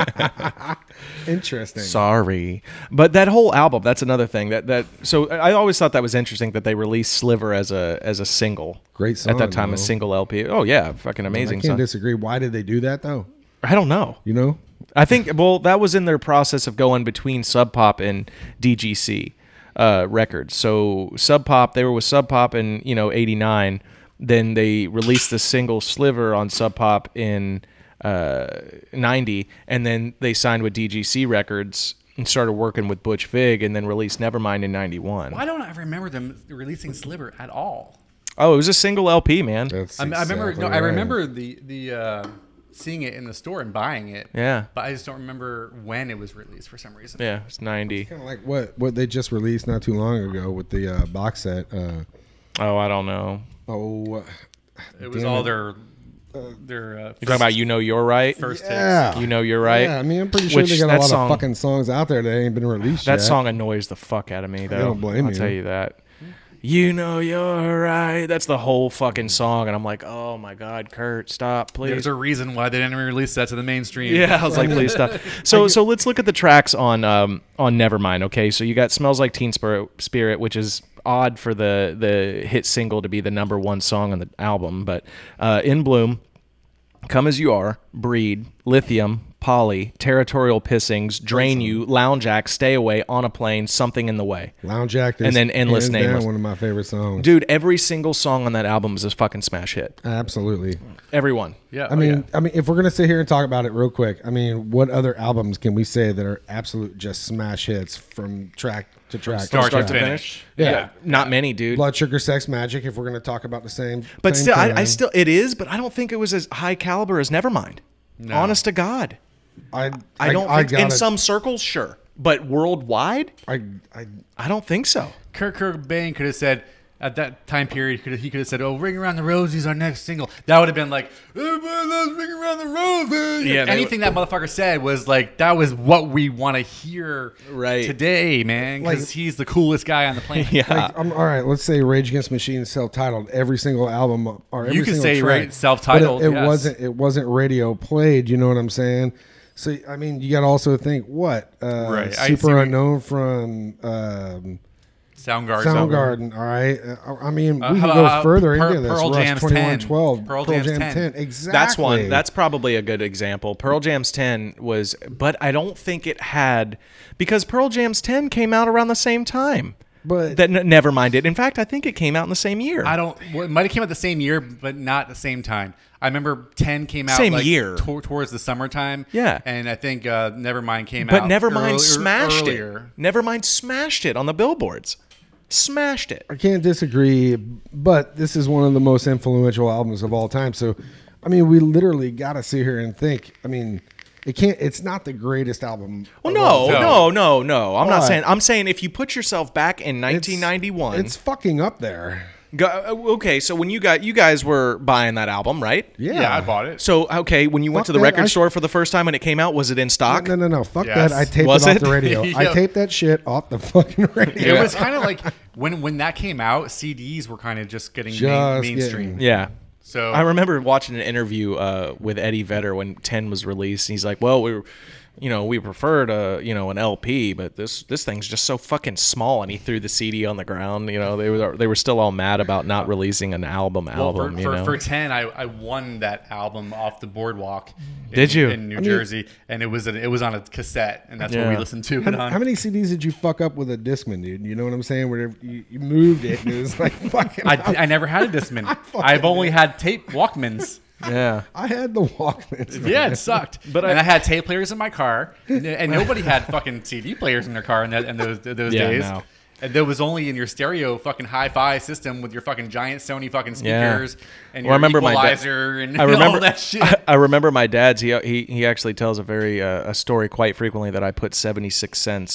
man? Interesting.
Sorry, but that whole album, that's another thing that that so I always thought that was interesting that they released Sliver as a as a single.
Great song,
at that time,
though.
a single L P. Oh yeah, fucking
I
amazing
can't
song.
disagree. Why did they do that though?
I don't know.
You know,
I think well that was in their process of going between Sub Pop and D G C uh, records. So Sub Pop, they were with Sub Pop in you know eighty-nine. Then they released the single Sliver on Sub Pop in uh, ninety, and then they signed with D G C Records and started working with Butch Vig, and then released Nevermind in ninety-one.
Why don't I remember them releasing Sliver at all?
Oh, it was a single L P, man.
that's
I, I remember.
exactly
No, I
right.
remember the the uh, seeing it in the store and buying it.
Yeah.
But I just don't remember when it was released for some reason.
Yeah, it's ninety.
Kind of like what what they just released not too long ago with the uh, box set. Uh,
Oh, I don't know.
oh,
It was
Damn
all
it.
their their. Uh,
You're talking about You Know You're Right?
first
yeah,
You Know You're Right?
Yeah, I mean, I'm pretty sure
Which
they got a
that
lot
song-
of fucking songs out there that ain't been released
That
yet.
song annoys the fuck out of me, though.
don't blame
I'll
you.
tell you that. You know you're right. That's the whole fucking song, and I'm like, oh my god, Kurt, stop, please.
There's a reason why they didn't release that to the mainstream.
Yeah, I was like, please stop. So, so let's look at the tracks on um on Nevermind. Okay, so you got "Smells Like Teen Spirit," Spirit, which is odd for the the hit single to be the number one song on the album, but uh, "In Bloom," "Come As You Are," "Breed," "Lithium," "Poly," "Territorial Pissings," "Drain You," "Lounge Act," "Stay Away," "On a Plane," "Something in the Way."
Lounge Act, is
And then Endless
hands down
Nameless.
one of my favorite songs.
Dude, every single song on that album is a fucking smash hit.
Absolutely.
Every one.
Yeah.
I
oh,
mean,
yeah.
I mean, if we're gonna sit here and talk about it real quick, I mean, what other albums can we say that are absolute just smash hits from track to track?
start,
start
to
to
finish.
Yeah.
Yeah.
Not many, dude.
Blood Sugar Sex Magic. If we're gonna talk about the same,
But
same
still, I, I
time.
still, it is, but I don't think it was as high caliber as Nevermind.
No.
Honest to God.
I,
I don't
I
think, in
gotta-
some circles, sure. But worldwide,
I, I,
I don't think so.
Kurt Cobain could have said at that time period, he could have, he could have said, "Oh, Ring Around the Rosie's our next single." That would have been like, "Everybody loves Ring Around the Rosie."
Yeah, they
anything that motherfucker said was like that was what we want to hear
Right.
today, man, because
Like-
he's the coolest guy on the planet.
Yeah.
like, I'm, all right, let's say Rage Against the Machine self-titled every single album or every
You can
single
say
track,
right, self-titled,
but it, it
yes.
wasn't it wasn't radio played. You know what I'm saying? So I mean, you got to also think what uh,
Right, I see
Super
what you-
Unknown from um,
Soundgarden.
Soundgarden. All right, uh, I mean we
Uh,
can
how
go
about
further
Pearl-
into this.
Pearl
Rush
Jam's
twenty-one
ten.
twelve,
Pearl
Pearl
Jam's
Jam
ten.
ten. Exactly.
That's one. That's probably a good example. Pearl Jam's ten was, but I don't think it had, because Pearl Jam's ten came out around the same time.
But-
that n- never mind it. In fact, I think it came out in the same year.
I don't. Well, it might have came out the same year, but not the same time. I remember ten came out
Same
like,
year.
to- towards the summertime.
Yeah.
and I think uh, Nevermind came
but
out.
Nevermind
early-
smashed
earlier.
it. Nevermind smashed it on the billboards. Smashed it.
I can't disagree, but this is one of the most influential albums of all time. So, I mean, we literally got to sit here and think. I mean, it can't. It's not the greatest album.
Well,
of all
no,
time.
no, no, no. I'm not
Why?
saying. I'm saying if you put yourself back in
It's-
nineteen ninety-one.
It's fucking up there.
Go, okay, so when you got you guys were buying that album, right?
Yeah,
Yeah, I bought it.
So okay, when you went
Fuck
to the
that,
record
I-
store for the first time and it came out, was it in stock?
No, no, no. Fuck
Yes.
that. I taped
Was
it off
it?
the radio. I
Yep.
taped that shit off the fucking radio.
It was kind of like when when that came out, C Ds were kind of just getting
Just
main,
getting-
mainstream.
Yeah.
So
I remember watching an interview uh, with Eddie Vedder when ten was released. And he's like, "Well, we, were, you know, we preferred a, you know, an L P, but this this thing's just so fucking small." And he threw the C D on the ground. You know, they were they were still all mad about not releasing an album
well,
album.
for,
you
for,
know,
for ten, I, I won that album off the boardwalk. In,
Did you?
in New
mean-
Jersey? And it was a, it was on a cassette, and that's what
Yeah.
we listened to
How,
it on.
how many C Ds did you fuck up with a Discman, dude? You know what I'm saying? Where you, you moved it and it was like fucking.
I, I never had a Discman.
fucking
I've only had tape Walkmans.
yeah.
I had the Walkmans.
Yeah,
man.
it sucked.
But
and
I-
I, had tape players in my car, and, and nobody had fucking C D players in their car in, that, in those those
Yeah,
days.
no.
And there was only in your stereo fucking hi-fi system with your fucking giant Sony fucking
Yeah.
speakers and
Well,
your
I remember my da-
equalizer and
I remember
all that shit.
I, I remember my dad's. He he he actually tells a very uh, a story quite frequently that I put seventy-six cents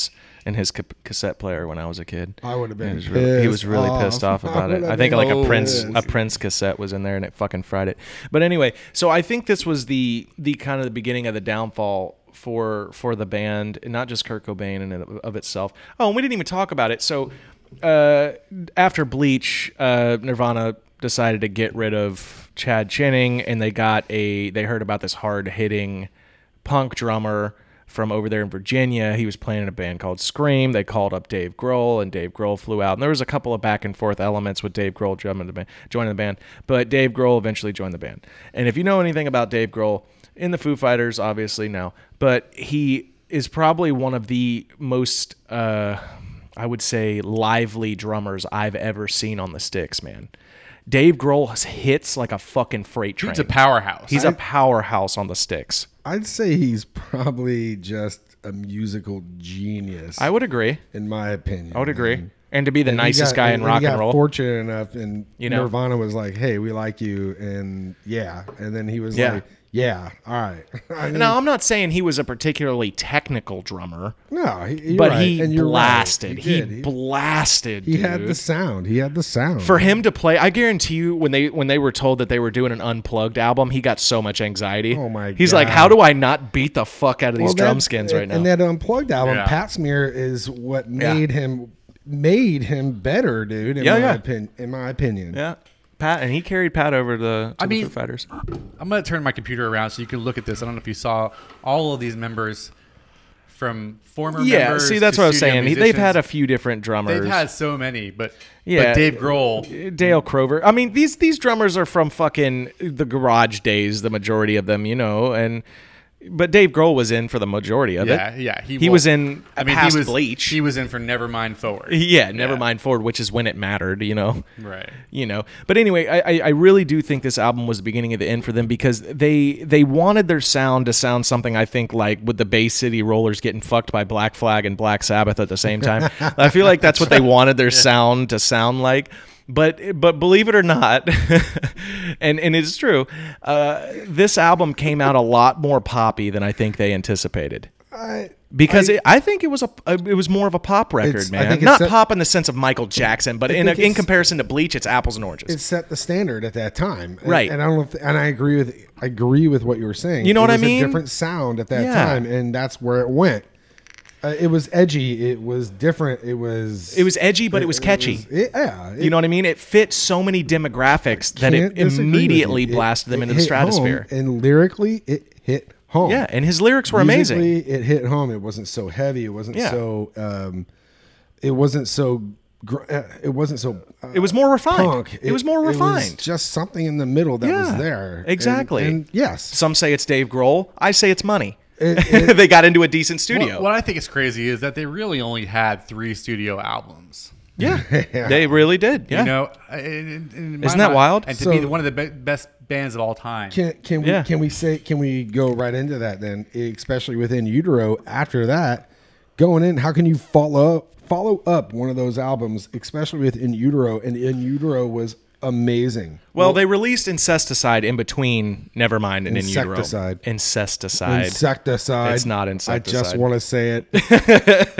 in his ca- cassette player when I was a kid.
I would have been.
He was really, he was
pissed
really
off.
pissed off about
I
it.
would
I
have
think
been
like a Prince
pissed.
a Prince cassette was in there and it fucking fried it. But anyway, so I think this was the the kind of the beginning of the downfall for for the band, and not just Kurt Cobain in and of itself. Oh, and we didn't even talk about it. So uh, after Bleach, uh, Nirvana decided to get rid of Chad Channing, and they got a they heard about this hard hitting punk drummer from over there in Virginia. He was playing in a band called Scream. They called up Dave Grohl, and Dave Grohl flew out. And there was a couple of back and forth elements with Dave Grohl joining the band, joining the band. But Dave Grohl eventually joined the band. And if you know anything about Dave Grohl, in the Foo Fighters, obviously no, but he is probably one of the most, uh, I would say, lively drummers I've ever seen on the Styx, man. Dave Grohl hits like a fucking freight train.
He's a powerhouse.
He's a powerhouse on the Styx.
I'd say he's probably just a musical genius.
I would agree.
in my opinion.
I would agree. And to be the
And he
nicest
got-
guy in
and
rock
he got
and roll.
fortunate enough, and
You know?
Nirvana was like, "Hey, we like you," and yeah, and then he was
Yeah.
like, "Yeah, all right." I mean,
Now, I'm not saying he was a particularly technical drummer,
no, he, you're
but
right,
he
and you're right.
blasted.
He,
He,
did. he,
blasted.
he had
dude.
the sound. He had the sound
For him to play, I guarantee you, when they when they were told that they were doing an unplugged album, he got so much anxiety.
Oh my
He's like,
God.
"How do I not beat the fuck out of these
Well,
drum
that-
skins right now?"
And that unplugged album,
Yeah.
Pat Smear, is what
Yeah.
made him made him better, dude. In
Yeah,
my
yeah.
opinion. In my opinion.
yeah, Pat, and he carried Pat over to, to
I
the
mean-
Foo Fighters.
I'm going to turn my computer around so you can look at this. I don't know if you saw all of these members from former
Yeah,
members.
see, that's
to
what I was
studio
saying. He- They've had a
musicians.
few different drummers.
They've had so many, but
Yeah.
but Dave Grohl.
Dale Crover. I mean, these these drummers are from fucking the garage days, the majority of them, you know, and but Dave Grohl was in for the majority of
Yeah,
it.
yeah.
He
well,
was in past
he was,
Bleach.
He was in for Nevermind Forward.
Yeah, never mind forward, which is when it mattered, you know.
Right.
You know. But anyway, I, I- I really do think this album was the beginning of the end for them because they they wanted their sound to sound something I think like with the Bay City Rollers getting fucked by Black Flag and Black Sabbath at the same time. I feel like that's what they wanted their sound to sound like. But but believe it or not, and and it's true, uh, this album came out a lot more poppy than I think they anticipated.
I,
Because
I-
it, I think it was a it was more of a pop record,
It's- I
man.
think it's
Not
set-
pop in the sense of Michael Jackson, but in a,
think
in
it's-
comparison to Bleach, it's apples and oranges.
it set the standard at that time, And-
Right.
And I don't know, if, and I agree with I agree with what you were saying.
You know
It
what I
was
mean?
A different sound at that
Yeah.
time, and that's where it went. Uh, it was edgy. It was different. It was.
It was edgy, but it was catchy.
was- it- yeah. it-
You know what I mean? It fit so many demographics that it
can't disagree with
immediately
you. It-
blasted them
it
into the
hit home,
stratosphere.
and lyrically, it hit home.
Yeah, and his lyrics were amazing.
Musically, it hit home. It wasn't so heavy. It wasn't
Yeah.
so. Um, it wasn't so. gr- uh, It wasn't so. Uh,
It was more refined.
punk.
It was more
It was
refined.
just something in the middle that
Yeah,
was there. And-
exactly.
And, yes,
Some say it's Dave Grohl. I say it's money.
It- it-
They got into a decent studio.
What, what I think is crazy is that they really only had three studio albums.
yeah, they really did. Yeah.
You know, in, in- in my
Isn't that
mind-
wild?
And to
So-
be one of the be- best bands of all time.
Can can we
Yeah.
can we say can we go right into that then? Especially within Utero. After that, going in, how can you follow follow up one of those albums, especially with In Utero? And In Utero was amazing.
Well, they released Incesticide in between Nevermind and In Utero.
Insecticide.
Incesticide.
Insecticide.
It's not
I just
Insecticide.
want to say it.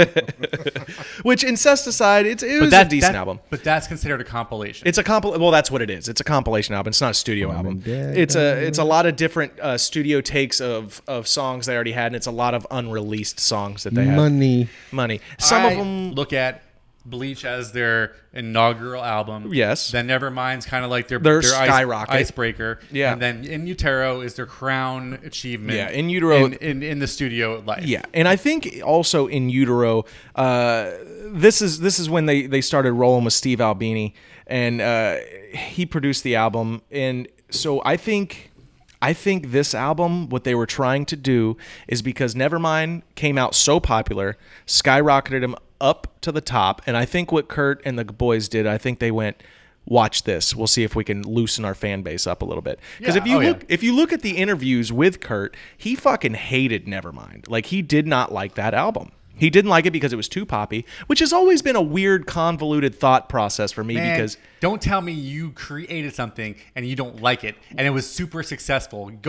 Which Incesticide, it's, it was
that-
a decent
that-
album.
But that's considered a compilation.
It's a compil. Well, that's what it is. It's a compilation album. It's not a studio album.
Dead,
It's a it's a lot of different uh, studio takes of of songs they already had, and it's a lot of unreleased songs that they had.
Money.
Money. Some
I
of them.
look at Bleach as their inaugural album.
Yes.
Then Nevermind's kind of like their,
Their
ice-
skyrocket.
icebreaker.
Yeah.
And then In Utero is their crown achievement.
Yeah, In Utero-
in, in, in the studio life.
Yeah, and I think also In Utero, uh, this is this is when they they started rolling with Steve Albini, and uh, he produced the album, and so I think. I think this album, what they were trying to do is because Nevermind came out so popular, skyrocketed him up to the top. And I think what Kurt and the boys did, I think they went, watch this. We'll see if we can loosen our fan base up a little bit. Because
Yeah,
if you
oh, yeah.
look if you look at the interviews with Kurt, he fucking hated Nevermind. Like he did not like that album. He didn't like it because it was too poppy, which has always been a weird, convoluted thought process for me
Man,
because
don't tell me you created something and you don't like it and it was super successful. Go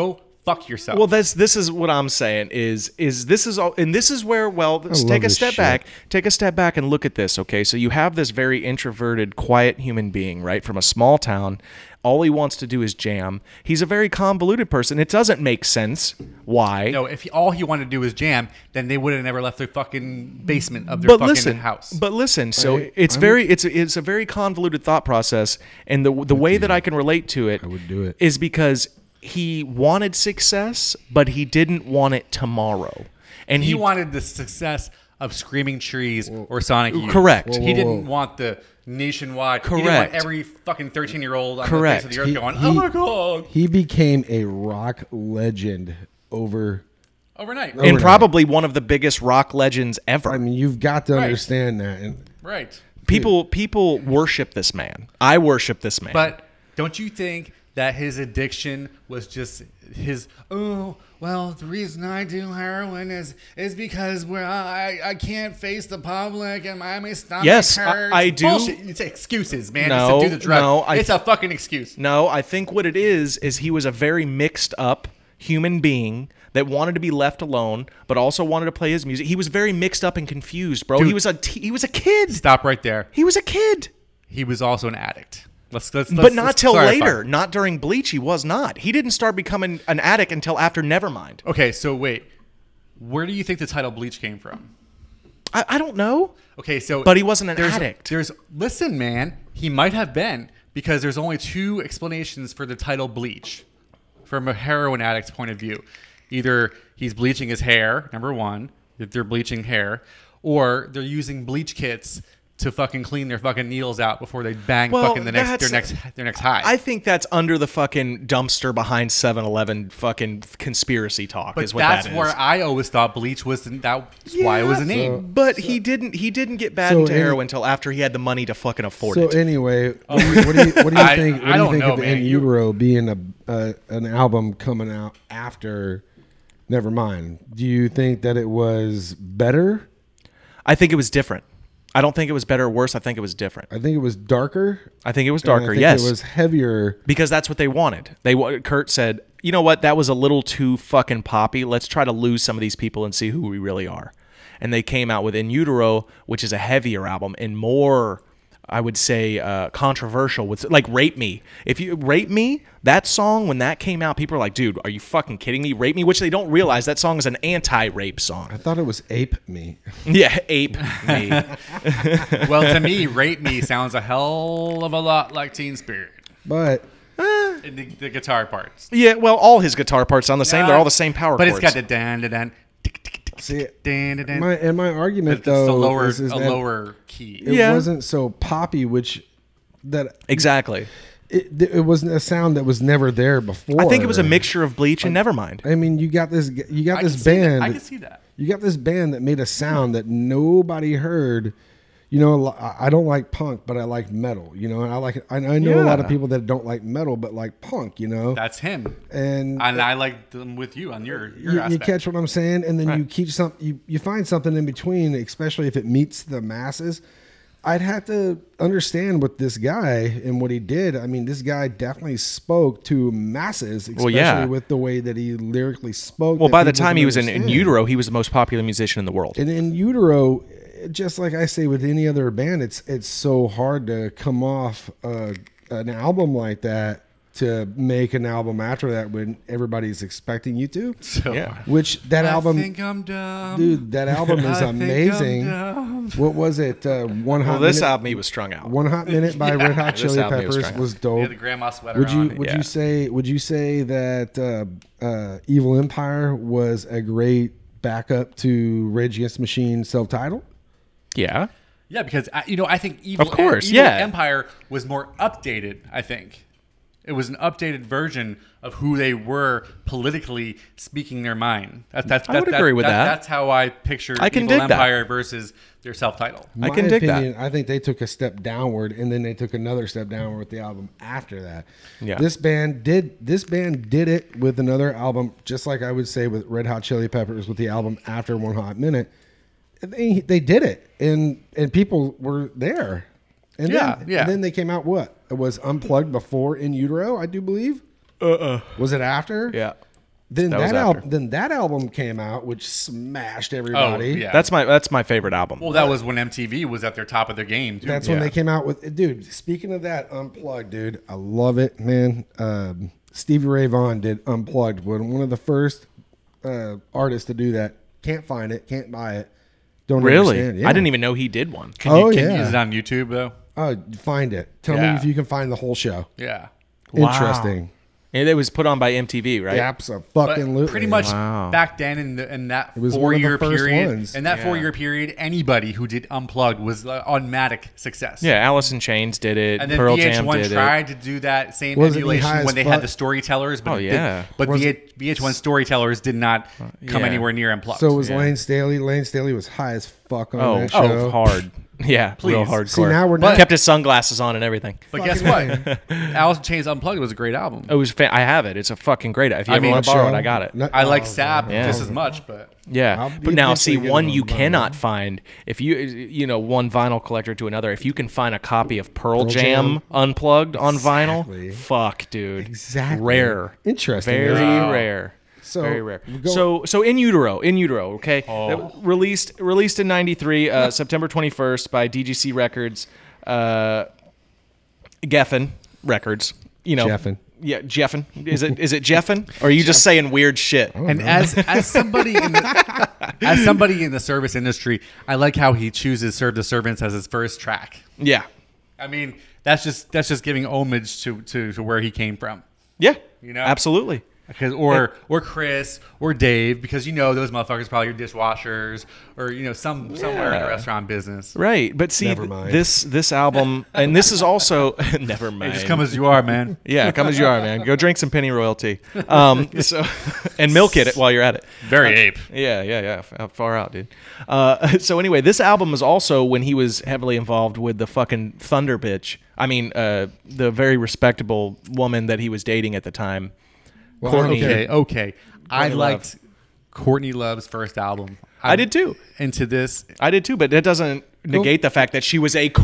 fuck yourself.
Well, that's this is what I'm saying is is this is all, and this is where well, let's
love
take a
this
step
shit.
back, take a step back and look at this. Okay, so you have this very introverted, quiet human being, right, from a small town. All he wants to do is jam. He's a very convoluted person. It doesn't make sense why.
no, if he, all he wanted to do was jam, then they would have never left their fucking basement of their
But
fucking
listen,
house.
but listen. So
I-
it's
I'm-
very, it's it's a very convoluted thought process, and the the way that I can relate to it,
I would do it.
is because he wanted success, but he didn't want it tomorrow, and
he,
he,
wanted the success of Screaming Trees or Sonic Youth.
Correct.
Whoa,
He
whoa,
didn't
whoa.
want the nationwide. He didn't
Correct.
want every fucking thirteen-year-old on
Correct.
the face of the earth
He-
going,
he-
"Oh my god!"
He became a rock legend over.
Overnight.
and
overnight.
probably one of the biggest rock legends ever.
I mean, you've got to
Right.
understand that. And
Right.
people people worship this man. I worship this man.
But don't you think that his addiction was just his? Oh, well, the reason I do heroin is is because where I I can't face the public and my, my stomach
Yes, I-
hurts.
I do-
Bullshit. It's excuses, man.
No,
it's to do the drug.
no, I-
it's a fucking excuse.
No, I think what it is is he was a very mixed up human being that wanted to be left alone, but also wanted to play his music. He was very mixed up and confused, bro.
Dude.
he was a t- he was a kid.
Stop right there.
He was a kid.
He was also an addict. Let's let's.
But
let's-
not
let's
till
clarify.
later. Not during Bleach. He was not. He didn't start becoming an addict until after Nevermind.
Okay, so wait, where do you think the title Bleach came from?
I, I don't know.
Okay, so
But he wasn't an
there's,
addict.
There's listen, man, he might have been because there's only two explanations for the title Bleach from a heroin addict's point of view. Either he's bleaching his hair, number one, if they're bleaching hair, or they're using bleach kits to fucking clean their fucking needles out before they bang
Well,
fucking the next their
that's-
next their next high.
I think that's under the fucking dumpster behind seven eleven fucking conspiracy talk
but
is what
that's
that is.
where I always thought bleach was the, that's why it was a name.
But he didn't. He didn't get bad
So
into
any-
heroin until after he had the money to fucking afford
so
it.
anyway, what, do you, what do you, what do you
I-
think? What
I
do you
don't
think
know,
of
man.
In
You-
Utero being a uh, an album coming out after Nevermind? Do you think that it was better?
I think it was different. I don't think it was better or worse. I think it was different.
I think it was darker.
I think it was
and I
darker.
think
Yes,
it was heavier.
because that's what they wanted. They wa- Kurt said, "You know what? That was a little too fucking poppy. Let's try to lose some of these people and see who we really are." And they came out with In Utero, which is a heavier album and more, I would say, uh, controversial. With like "Rape Me." If you "Rape Me," that song when that came out, people are like, "Dude, are you fucking kidding me?" "Rape Me," which they don't realize that song is an anti-rape song.
I thought it was Ape Me.
Yeah, "Ape Me."
Well, to me, Rape Me sounds a hell of a lot like Teen Spirit.
But
In the, the guitar parts.
Yeah, well, all his guitar parts sound the same. They're all the same power
but
chords.
it's got the dan dan dan. tick, tick, tick,
See,
tick, dan, dan, dan.
my and my argument
It's a
though
lower,
is, is
a
that
lower key.
it
Yeah.
wasn't so poppy, which that
Exactly.
it, it wasn't a sound that was never there before.
I think it was a mixture of Bleach and Nevermind.
I mean, you got this you got
I
this
can see that.
band.
I can see that.
You got this band that made a sound that nobody heard. You know, I I don't like punk, but I like metal. You know, and I like. I I know a lot of
Yeah.
people that don't like metal, but like punk. You know,
That's him.
and
And I like them with you on your your
you, you
aspect.
catch what I'm saying, and then you
Right.
keep some. You, you find something in between, especially if it meets the masses. I'd have to understand what this guy and what he did. I mean, this guy definitely spoke to masses, especially
yeah.
with the way that he lyrically spoke.
Well,
that
by the
people
time
could
he was in, in
understand.
Utero, he was the most popular musician in the world.
And in Utero, just like I say with any other band, it's it's so hard to come off uh, an album like that to make an album after that when everybody's expecting you to.
So,
Yeah.
Which that
I
album,
think I'm dumb.
dude, that album is
I think I'm
amazing.
dumb.
What was it? Uh, one hot
Well, this
minute,
album he was strung out.
One Hot Minute by Red Hot
This
Chili
album he was
Peppers
trying
was
He
dope.
had the grandma sweater
Would you
on.
would
yeah.
you say would you say that uh, uh, Evil Empire was a great backup to Rage Against the Machine self-titled?
Yeah.
Yeah, because I, you know, I think Evil,
Of course,
Evil
yeah.
Empire was more updated. I think it was an updated version of who they were politically speaking their mind. That, that's,
I
that,
would agree with that.
That's how I pictured
I can
Evil
dig that.
Empire versus their self-title.
I
My
can dig that.
opinion, I think they took a step downward, and then they took another step downward with the album after that.
Yeah.
This band did this band did it with another album, just like I would say with Red Hot Chili Peppers with the album after One Hot Minute. And They, they did it, and and people were there. And
Yeah,
then,
yeah.
And then they came out. What it was unplugged before In Utero, I do believe.
Uh-uh.
Was it after?
Yeah.
Then
That
that,
was
album,
after.
then that album came out, which smashed everybody.
yeah.
That's my that's my favorite album.
Well, that was when M T V was at their top of their game, too.
That's when
Yeah.
they came out with, dude. Speaking of that, Unplugged, dude, I love it, man. Um, Stevie Ray Vaughan did Unplugged, one one of the first uh, artists to do that. Can't find it, can't buy it. Don't
Really?
understand. Yeah.
I didn't even know he did one.
Can
Oh,
you, can,
yeah.
Is it on YouTube, though?
Oh, find it. Tell
Yeah.
me if you can find the whole show.
Yeah.
Wow.
Interesting.
And it was put on by M T V, right?
But
Absolutely.
pretty much
Wow.
back then in, the, in that
It was one of the
four-year
first
period,
ones.
in that
Yeah.
four-year period, anybody who did Unplugged was uh, automatic success.
Yeah, Alice in Chains did it.
And then
Pearl
V H
Jam
one
did it.
tried to do that same
Wasn't he
emulation
high
when
as
they
fuck?
had the storytellers, but
Oh,
it did-
yeah.
but
Was
V H, V H one storytellers did not come
Yeah.
anywhere near Unplugged.
So was
Yeah.
Lane Staley. Lane Staley was high as fuck on
Oh,
that show.
oh, hard. Yeah, real
Please.
hardcore.
See, now we're
But
not-
kept his sunglasses on and everything.
but guess
Fucking
what? Alice in Chains Unplugged was a great album.
It was. Fa- I have it. It's a fucking great. If you
I
ever
mean,
want to
What
borrow
show?
it, I got it.
Not-
I like
oh,
Sab
yeah.
just as much, but
Yeah,
I'll
but now
eventually
see
get
one
one
you
vinyl.
cannot find if you you know one vinyl collector to another. If you can find a copy of Pearl,
Pearl
Jam,
Jam.
unplugged on
Exactly.
vinyl, fuck, dude,
Exactly.
rare,
Interesting.
very
isn't it?
Wow.
rare.
So,
Very rare.
we go-
So, so in utero, in utero, okay,
Oh.
That released released in ninety-three, uh, September twenty-first by D G C Records, uh, Geffen Records. You know,
Geffen.
Yeah, Geffen. Is it is it Geffen? Or are you just saying weird shit?
and as as somebody in the, as somebody in the service industry, I like how he chooses "Serve the Servants" as his first track.
Yeah,
I mean, that's just that's just giving homage to to, to where he came from.
yeah,
You know?
absolutely.
Because or or Chris or Dave, because you know those motherfuckers probably your dishwashers or you know some somewhere in the
Yeah.
restaurant business.
Right, but see
Never
th-
mind.
this this album, and this is also never mind.
Hey, just come as you are, man.
yeah, come as you are, man. Go drink some penny royalty, um, so and milk it while you're at it.
Very ape.
Yeah, yeah, yeah. F- Far out, dude. Uh, so anyway, this album is also when he was heavily involved with the fucking Thunder bitch. I mean, uh, the very respectable woman that he was dating at the time.
Well,
Courtney.
Okay, okay. I
Courtney
liked
Love.
Courtney Love's first album.
I did too.
Into this,
I did too, but that doesn't negate the fact that she was a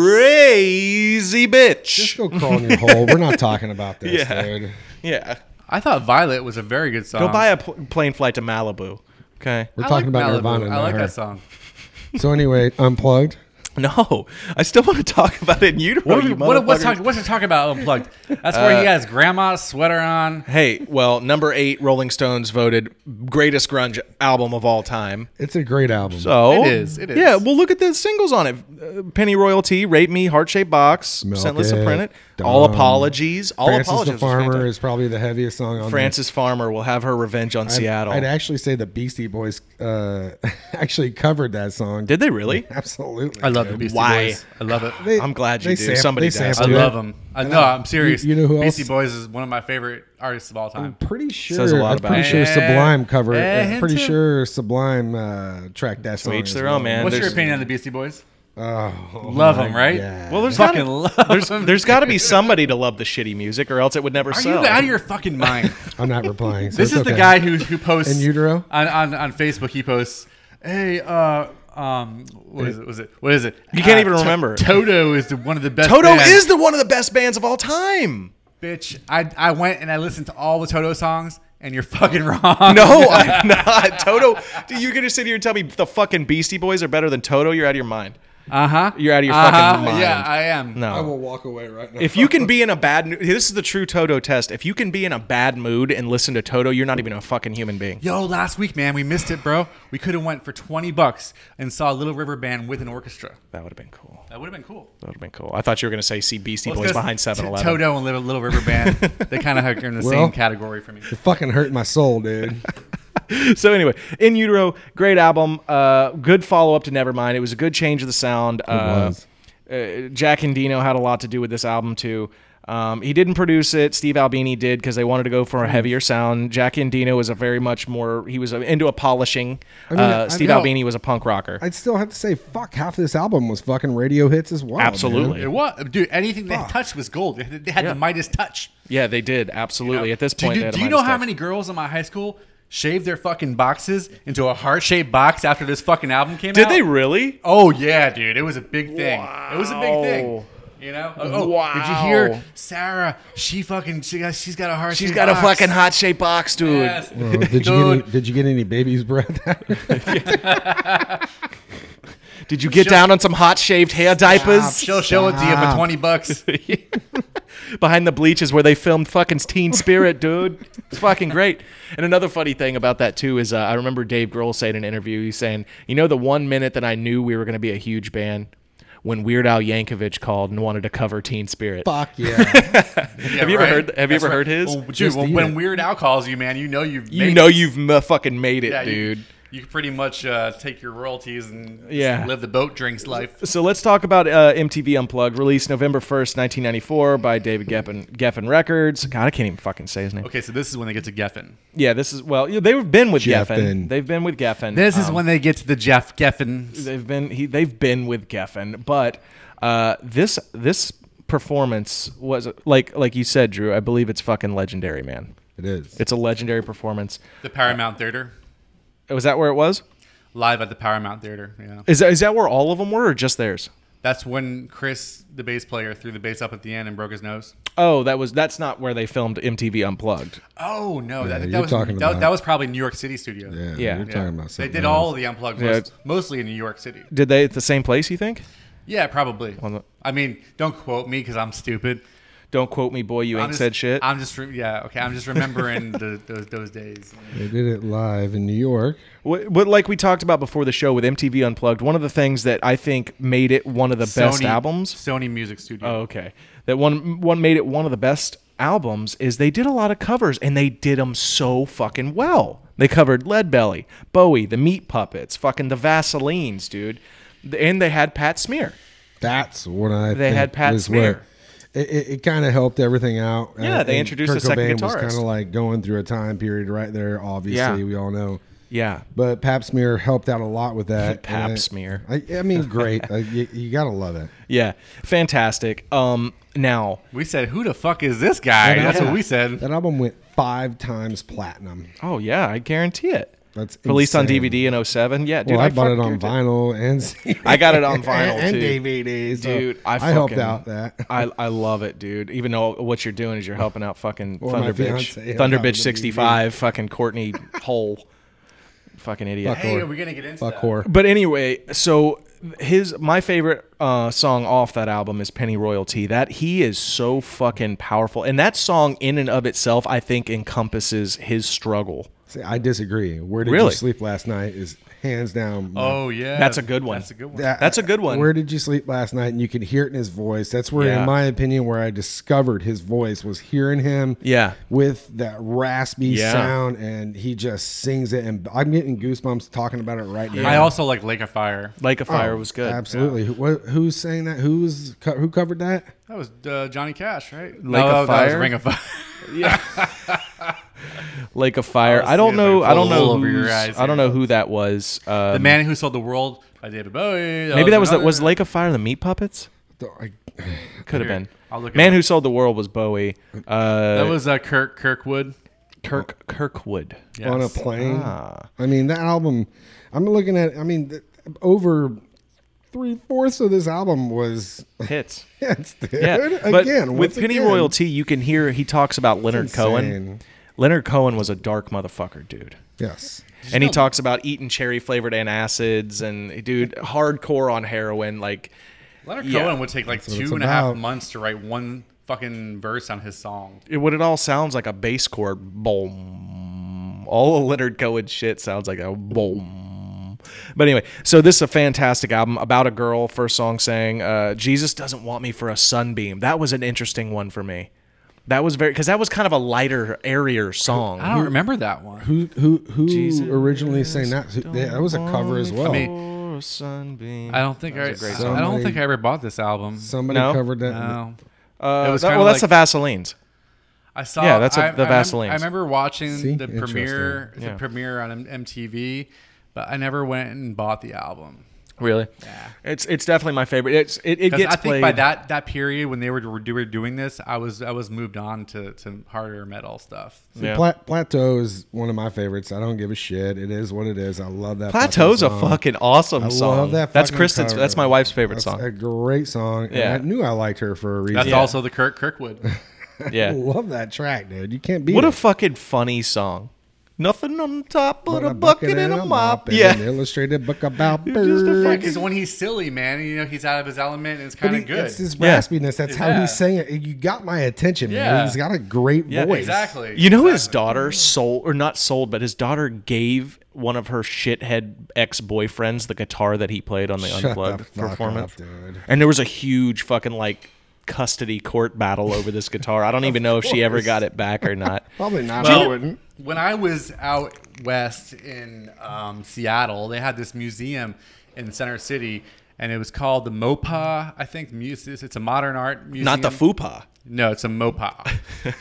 crazy bitch.
Just go crawl in your hole. We're not talking about this,
Yeah.
dude.
Yeah.
I thought Violet was a very good song.
Go buy a pl- plane flight to Malibu. Okay.
We're
I
talking
like
about
Malibu.
Nirvana.
I
not
like
her.
that song.
So anyway, Unplugged.
No, I still want to talk about it in utero.
What,
you
what, what's,
motherfuckers.
talk, what's to talk about Unplugged? That's where he has grandma's sweater on.
Hey, well, number eight, Rolling Stones voted greatest grunge album of all time.
It's a great album.
So
It is, it is.
Yeah, well, look at the singles on it: uh, Penny Royalty, Rape Me, Heart Shaped Box,
Milk
Scentless
It,
Apprentice, All
Dumb.
Apologies. All
Francis
Apologies.
the
was
Farmer
fantastic.
is probably the heaviest song on
Francis Farmer will have her revenge on
there.
Seattle.
I'd, I'd actually say the Beastie Boys uh, actually covered that song.
Did they really?
Absolutely.
I love the
dude.
Beastie
Why?
Boys. I love it.
They-
I'm glad you
they
do.
sam-
Somebody
they
does.
I
sampled it.
love them. I, no, I'm serious.
You- you know who
Beastie
else-
Boys is one of my favorite artists of all time.
Pretty sure.
Says a lot
I'm
about
pretty
it.
sure
Eh,
Sublime covered.
eh,
uh, pretty
hint
sure Sublime uh, tracked that song.
each
as
their
well.
own, man.
What's your
there's-
opinion on the Beastie Boys?
Oh,
Love
my
them, right?
God.
Well, there's
Fucking
gotta,
love
there's,
them.
there's got to be somebody to love the shitty music, or else it would never
Are you
sell.
out of your fucking mind?
I'm not replying. So
This
it's
is the
okay.
guy who who posts
In utero?
on, on on Facebook. He posts, "Hey, uh, um, what is it? Was it? What is it?
You can't
Uh,
even
To-
remember.
Toto is the, one of the best.
Toto
bands.
is the one of the best bands of all time.
bitch. I I went and I listened to all the Toto songs, and you're fucking wrong.
No, I'm not. Toto, dude, you're gonna sit here and tell me the fucking Beastie Boys are better than Toto? You're out of your mind.
Uh huh.
You're out of your
uh-huh.
fucking mind.
Yeah, I am.
No.
I will walk away right now.
If you can be in a bad mood, this is the true Toto test. If you can be in a bad mood and listen to Toto, you're not even a fucking human being.
Yo, last week, man, we missed it, bro. We could have went for twenty bucks and saw Little River Band with an orchestra.
That would have been cool.
That would have been cool.
That would have been cool. I thought you were gonna say see Beastie
Well,
Boys
it's 'cause
behind seven
T-
eleven.
Toto and Little, Little River Band, they kind of are in the
Well,
same category for me.
It fucking hurt my soul, dude.
So anyway, In Utero, great album. Uh, good follow up to Nevermind. It was a good change of the sound. It uh,
was.
Uh, Jack Endino had a lot to do with this album too. Um, he didn't produce it. Steve Albini did because they wanted to go for a heavier sound. Jack Endino was a very much more. He was into a polishing.
I mean,
uh,
I
Steve
know-
Albini was a punk rocker.
I'd still have to say, fuck, half this album was fucking radio hits as well.
Absolutely.
man.
It was, dude. Anything they
Fuck.
touched was gold. They had they had
Yeah.
the Midas touch.
Yeah, they did absolutely. At this
Do
point,
you,
they had a
do you know
Midas
how
touch.
many girls in my high school shaved their fucking boxes into a heart-shaped box after this fucking album came
Did
out?
they really?
Oh yeah, dude. It was a big thing. It was a big thing. You know? Oh, wow. Did you hear Sarah? She fucking she got she's got a heart.
She's got box. a fucking heart shaped box, dude.
Yes.
Well, did you get any, did you get any baby's breath?
Did you get she'll, down on some hot shaved hair diapers?
Stop, she'll show it to you for twenty bucks.
Behind the bleachers where they filmed fucking Teen Spirit, dude. It's fucking great. And another funny thing about that too is uh, I remember Dave Grohl saying in an interview, he's saying, you know, the one minute that I knew we were going to be a huge band, when Weird Al Yankovic called and wanted to cover Teen Spirit.
Fuck yeah!
yeah
have you ever
right?
heard? Have
That's
you ever
right.
heard his?
Well, dude, well, when it. Weird Al calls you, man, you know you've
you
made
know
it.
you've m- fucking made it,
yeah,
dude.
You, you can pretty much uh, take your royalties and
yeah.
live the boat drinks life.
So let's talk about uh, M T V Unplugged, released November first, nineteen ninety-four by David Geffen, Geffen Records. God, I can't even fucking say his name.
Okay, so this is when they get to Geffen.
Yeah, this is well. Yeah, they've been with Geffen.
Geffen.
They've been with Geffen.
This
um,
is when they get to the Jeff Geffen.
They've been he. They've been with Geffen, but uh, this this performance was like like you said, Drew. I believe it's fucking legendary, man.
It is.
It's a legendary performance.
The Paramount Theater.
Was that where it was?
Live at the Paramount Theater. Yeah.
Is that is that where all of them were, or just theirs?
That's when Chris, the bass player, threw the bass up at the end and broke his nose.
Oh, that was that's not where they filmed M T V Unplugged.
Oh no,
Yeah,
that, that
you're
was
talking
that,
about-
that was probably New York City studio.
Yeah,
Yeah.
you're
Yeah.
talking about
They
something
did
else.
all of the unplugged,
Yeah.
most, mostly in New York City.
Did they at the same place? You think?
Yeah, probably.
On the-
I mean, don't quote me because I'm stupid.
Don't quote me, boy. You
I'm
ain't
just,
said shit.
I'm just re- yeah okay. I'm just remembering the, those those days.
They did it live in New York.
What, what, like we talked about before the show with M T V Unplugged, one of the things that I think made it one of the best
Sony-
albums.
Sony Music Studio.
Oh, okay. That one one made it one of the best albums is they did a lot of covers and they did them so fucking well. They covered Leadbelly, Bowie, the Meat Puppets, fucking the Vaselines, dude, and they had Pat Smear.
That's what I.
They
think
had Pat
was
Smear.
what- It, it, it kind of helped everything out.
Yeah, they
and
introduced
Kurt
a second
Cobain was
guitarist.
kind of like going through a time period right there. Obviously,
Yeah.
we all know.
Yeah,
But Pap Smear helped out a lot with that.
Pap
And I-
Smear.
I, I mean, great. I, you, you gotta love it.
yeah, fantastic. Um, now,
We said, who the fuck is this guy?
That
That's
album-
what we said.
That album went five times platinum.
oh yeah, I guarantee it.
That's
Released on
insane.
D V D in oh seven. Yeah, dude,
Well, I, bought it
fucking
on
guarantee-
vinyl and C D.
I got it on vinyl
and, and
too.
D V D. So
Dude, I,
I helped
fucking-
out that.
I, I love it, dude. Even though what you're doing is you're helping out fucking
Or my
Thunder
fiance
Bitch,
helped
Thunder
out with
Bitch
the
sixty-five, fucking Courtney Hole, fucking idiot.
Fuck
Hey,
whore.
are we gonna get into
Fuck
that?
whore.
But anyway, so his my favorite uh, song off that album is Penny Royalty. That he is so fucking powerful, and that song in and of itself, I think, encompasses his struggle.
See, I disagree. Where did
Really?
you sleep last night is hands down. my-
Oh yeah,
That's a good one.
That's a good one.
That-
That's a good one.
Where did you sleep last night? And you could hear it in his voice. That's where,
Yeah.
in my opinion, where I discovered his voice was hearing him.
Yeah.
With that raspy
Yeah.
sound, and he just sings it. And I'm getting goosebumps talking about it right now.
I also like Lake of Fire.
Lake of Fire
Oh,
was good.
Absolutely. Who, what, who's saying that? Who's co- who covered that?
That was uh, Johnny Cash, right?
Lake
no,
of
that was
Fire?
Ring of Fire.
Lake of Fire.
Oh,
I don't
see,
know.
it's
I don't
like
know.
full over your
who's-
eyes
I don't
here.
know who that was. Um,
The Man Who Sold the World by David Bowie.
maybe that was the,
another-
was Lake of Fire the Meat Puppets.
The- I-
Could have
Here,
been.
I'll look it
Man
up.
Who Sold the World was Bowie. Uh,
That was uh, Kirk Kirkwood.
Kirk Kirkwood.
Yes.
On a plane.
Ah.
I mean, that album. I'm looking at. I mean, th- over three fourths of this album was
Hits.
hits, dude.
Yeah, but
Again,
with
once
Penny
again,
Royalty, you can hear he talks about Leonard
it's
Cohen.
insane.
Leonard Cohen was a dark motherfucker, dude.
Yes.
And he talks about eating cherry flavored antacids and dude, hardcore on heroin. Like,
Leonard
Yeah.
Cohen would take like
what it's
two and a half
about.
months to write one fucking verse on his song.
it, what it all sounds like a bass chord. Boom. All of Leonard Cohen shit sounds like a boom. But anyway, so this is a fantastic album about a girl. First song saying, uh, Jesus doesn't want me for a sunbeam. That was an interesting one for me. That was very, because that was kind of a lighter, airier song.
I don't remember that one.
Who who who
Jesus
originally sang that? Who- That was a cover as well.
I
For a sunbeam.
I don't think I.
That was a great
I
song.
don't think I ever bought this album.
Somebody
No?
covered that.
No.
Uh,
It was
that-
kinda
well, that's
like-
the Vaselines.
I saw.
Yeah, that's a-
I,
the
I remem-
Vaselines.
I remember watching
See?
the premiere,
Yeah.
the premiere on M- MTV, but I never went and bought the album.
Really?
Yeah.
It's it's definitely my favorite. It's it, it
'Cause
gets
I think
played.
by that, that period when they were, were were doing this, I was I was moved on to, to harder metal stuff.
Yeah.
Pla- Plateau is one of my favorites. I don't give a shit. It is what it is. I love that.
Plateau's a
song.
fucking awesome
I
song.
love that.
That's
fucking
Kristen's.
cover.
That's my wife's favorite
That's
song.
a great song. And
Yeah.
I knew I liked her for a reason.
That's
Yeah.
also the Kurt Kirkwood.
I
Yeah.
love that track, dude. You can't beat
What
it.
a fucking funny song. Nothing on top but a bucket and a mop.
and
Yeah.
an illustrated book about
You're just a
birds.
fucking-
Because when he's silly, man, you know, he's out of his element and it's
But
kind
he-
of good.
It's his
Yeah.
raspiness. That's how
Yeah.
he's saying it. You got my attention, man.
Yeah.
He's got a great
Yeah,
voice.
Exactly.
You know, his
Exactly.
daughter sold, or not sold, but his daughter gave one of her shithead ex boyfriends the guitar that he played on the
Shut the
Unplugged
fuck
performance.
up, dude.
And there was a huge fucking like custody court battle over this guitar. I don't even know if she ever
course.
got it back or not.
Probably not.
Well,
I wouldn't.
When I was out west in um, Seattle, they had this museum in Center City, and it was called the MOPA. I think muse- it's a modern art museum.
Not the FUPA.
No, it's a MOPA.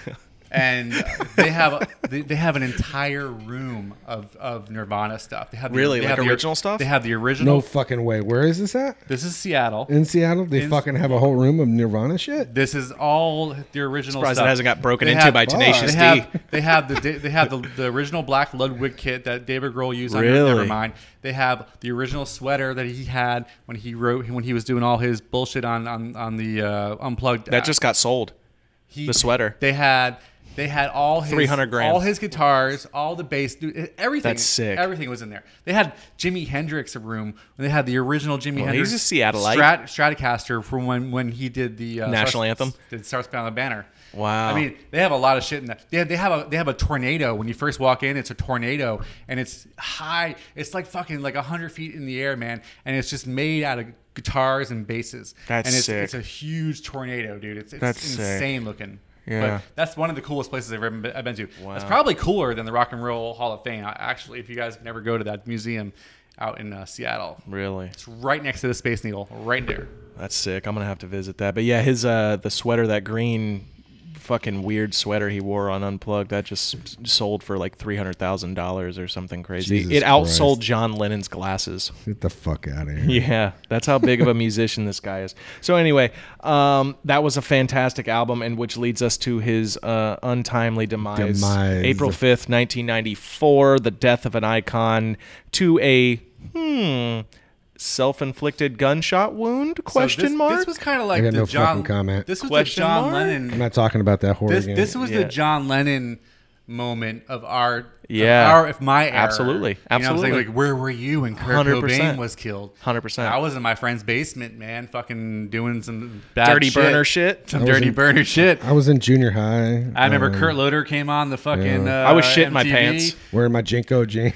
And they have they, they have an entire room of, of Nirvana stuff. They have the,
Really?
they
Like
have the-
original stuff?
They have the original.
No fucking way. Where is this at?
This is Seattle.
In Seattle? They
In-
fucking have a whole room of Nirvana shit?
This is all the original
Surprised
stuff.
it hasn't got broken
They
into
have-
by Tenacious
They
D.
have, they have the they have the, the original Black Ludwig kit that David Grohl used on
Really?
Nevermind. They have the original sweater that he had when he wrote when he was doing all his bullshit on on, on the uh, Unplugged.
That just got sold.
he,
the sweater.
They had they had all his
three hundred grand.
all his guitars, all the bass, dude, everything.
That's sick.
Everything was in there. They had Jimi Hendrix a room when they had the original Jimi
Well,
Hendrix
he's a Seattleite.
Strat, Stratocaster from when when he did the uh,
National
Star-
Anthem?
Did Star Spangled Banner.
Wow.
I mean, they have a lot of shit in that. They have, they have a they have a tornado when you first walk in. It's a tornado and it's high. It's like fucking like a hundred feet in the air, man. And it's just made out of guitars and basses.
That's
and it's,
sick.
It's a huge tornado, dude. It's, it's
That's sick.
insane looking.
Yeah.
But that's one of the coolest places I've ever been, I've been to.
Wow.
It's probably cooler than the Rock and Roll Hall of Fame. Actually, if you guys can ever go to that museum out in uh, Seattle,
Really?
it's right next to the Space Needle, right there.
That's sick. I'm gonna have to visit that. But yeah, his uh the sweater, that green fucking weird sweater he wore on Unplugged, that just sold for like three hundred thousand dollars or something crazy.
Jesus
it outsold
Christ.
John Lennon's glasses.
Get the fuck out of here.
Yeah, that's how big of a musician this guy is. So anyway, um, that was a fantastic album, and which leads us to his uh, untimely demise.
Demise.
April fifth, nineteen ninety-four, the death of an icon to a hmm self-inflicted gunshot wound? Question
so this,
mark.
This was kind of like
I got
the
no
John.
fucking comment.
This was
Question
the John
mark?
Lennon.
I'm not talking about that horror
This,
again.
this was
Yeah.
the John Lennon moment of our,
Yeah.
of our, if my era.
Absolutely.
You know what I'm saying?
Absolutely.
Like, where were you when Kurt
one hundred percent.
Cobain was killed?
one hundred percent.
I was in my friend's basement, man, fucking doing some bad
Dirty
shit.
burner shit.
Some
I was
dirty
in-
burner shit.
I was in junior high.
I remember
um,
Kurt Loder came on the fucking.
yeah.
Uh,
I was shitting my
M T V.
pants.
wearing my Jinko jeans.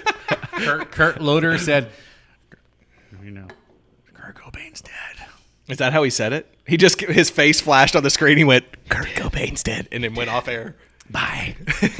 Kurt, Kurt Loder said, "You know, Kurt Cobain's dead."
Is that how he said it? He just his face flashed on the screen. He went, "Kurt Cobain's dead," and then went off air.
Bye.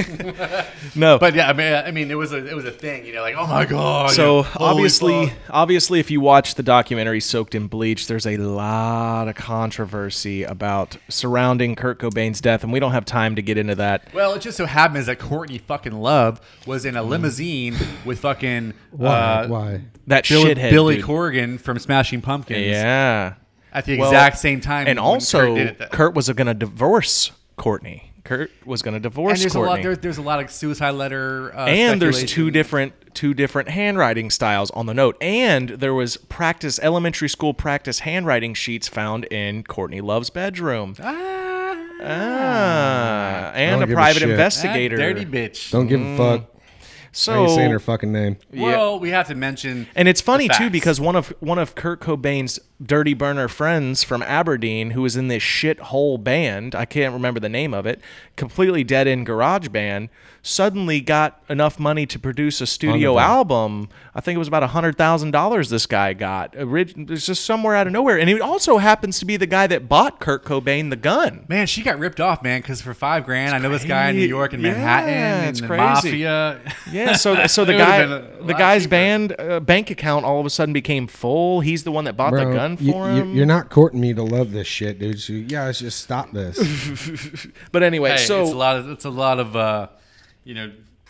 No,
But yeah, I mean, I mean, it was a it was a thing, you know, like, oh my god.
so
you know, holy
obviously,
fuck.
obviously, if you watch the documentary "Soaked in Bleach," there's a lot of controversy about surrounding Kurt Cobain's death, and we don't have time to get into that.
Well, it just so happens that Courtney fucking Love was in a limousine with fucking
Why?
uh,
Why?
That
Billy,
shithead,
Billy
dude.
Corgan from Smashing Pumpkins.
Yeah.
At the
Well,
exact same time,
And
when
also,
Kurt, did it that-
Kurt was going to divorce Courtney. Kurt was going to divorce
and there's a
Courtney.
lot. There's, there's a lot of suicide letter. Uh,
and there's two
speculation.
different two different handwriting styles on the note, and there was practice elementary school practice handwriting sheets found in Courtney Love's bedroom.
Ah,
Ah, and
don't
a
give a
private
shit.
investigator.
that dirty bitch.
Don't give a fuck. I ain't saying her
So,
fucking name.
Well, we have to mention.
and it's funny
the
too
facts.
because one of one of Kurt Cobain's dirty burner friends from Aberdeen, who was in this shithole band, I can't remember the name of it, completely dead end garage band, suddenly got enough money to produce a studio
Wonderful.
album. I think it was about a hundred thousand dollars. This guy got Orig- it's just somewhere out of nowhere, and he also happens to be the guy that bought Kurt Cobain the gun.
Man, she got ripped off, man, because for five grand, I know this guy in New
crazy.
York and
Yeah,
Manhattan
it's
and the
crazy.
mafia.
Yeah, so so the
It would've
guy,
been a
the
lot
guy's
cheaper.
band uh, bank account all of a sudden became full. He's the one that bought the
Bro,
gun
you,
for
you-
him.
you're not courting me to love this shit, dude. So, yeah, let's just stop this.
But anyway,
Hey,
so
it's a lot of it's a lot of uh, you know,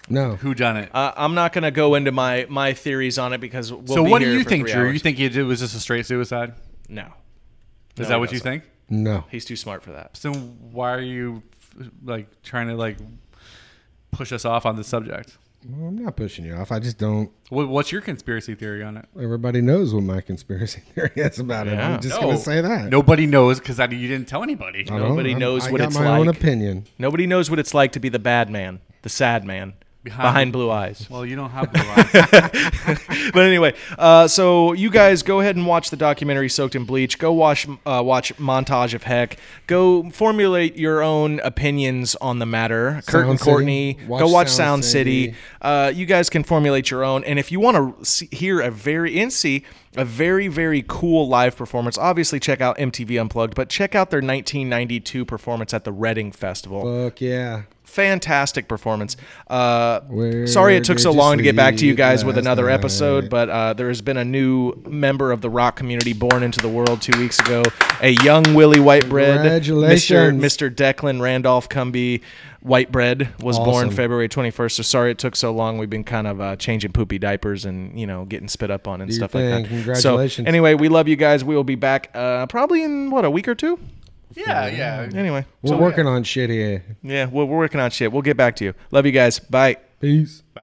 No.
Who done it?
Uh, I'm not going to go into my my theories on it because we'll
so
be
what do
here
you
for
think,
three
Drew?
hours.
You think he did was just a straight suicide?
No.
Is
No,
that
he
what you
doesn't.
think?
No.
He's too smart for that.
So why are you like trying to like push us off on this subject?
Well, I'm not pushing you off. I just don't.
What, what's your conspiracy theory on it?
Everybody knows what my conspiracy theory is about it.
Yeah.
I'm just
No.
going to say that.
Nobody knows because you didn't tell anybody.
I don't-
Nobody
I'm-
knows
I
what
got
it's
my own
like.
opinion.
Nobody knows what it's like to be the bad man, the sad man, behind,
Behind-
blue eyes.
Well, you don't have blue eyes.
But anyway, uh, so you guys go ahead and watch the documentary Soaked in Bleach. Go watch uh, watch Montage of Heck. Go formulate your own opinions on the matter. Kurt and
City.
Courtney,
Watch
go watch
Sound
Sound City.
City.
Uh, you guys can formulate your own. And if you want to see, hear a very and see a very very cool live performance, obviously check out M T V Unplugged. But check out their nineteen ninety-two performance at the Reading Festival.
Fuck yeah.
Fantastic performance. Uh,
Where
sorry it took
did
so
you
long to get back to you
sleep
guys with
last
another
night?
episode, but uh, there has been a new member of the rock community born into the world two weeks ago. A young Willie Whitebread, Mister
Congratulations.
Mister Declan Randolph Cumby Whitebread was born
Awesome.
February twenty-first. So sorry it took so long. We've been kind of uh, changing poopy diapers and you know getting spit up on and
Do your
stuff like
thing.
that.
Congratulations.
So anyway, we love you guys. We will be back uh, probably in what a week or two.
yeah, yeah.
Anyway,
We're
so,
working on shit here.
yeah, we're, we're working on shit. We'll get back to you. Love you guys. Bye.
Peace.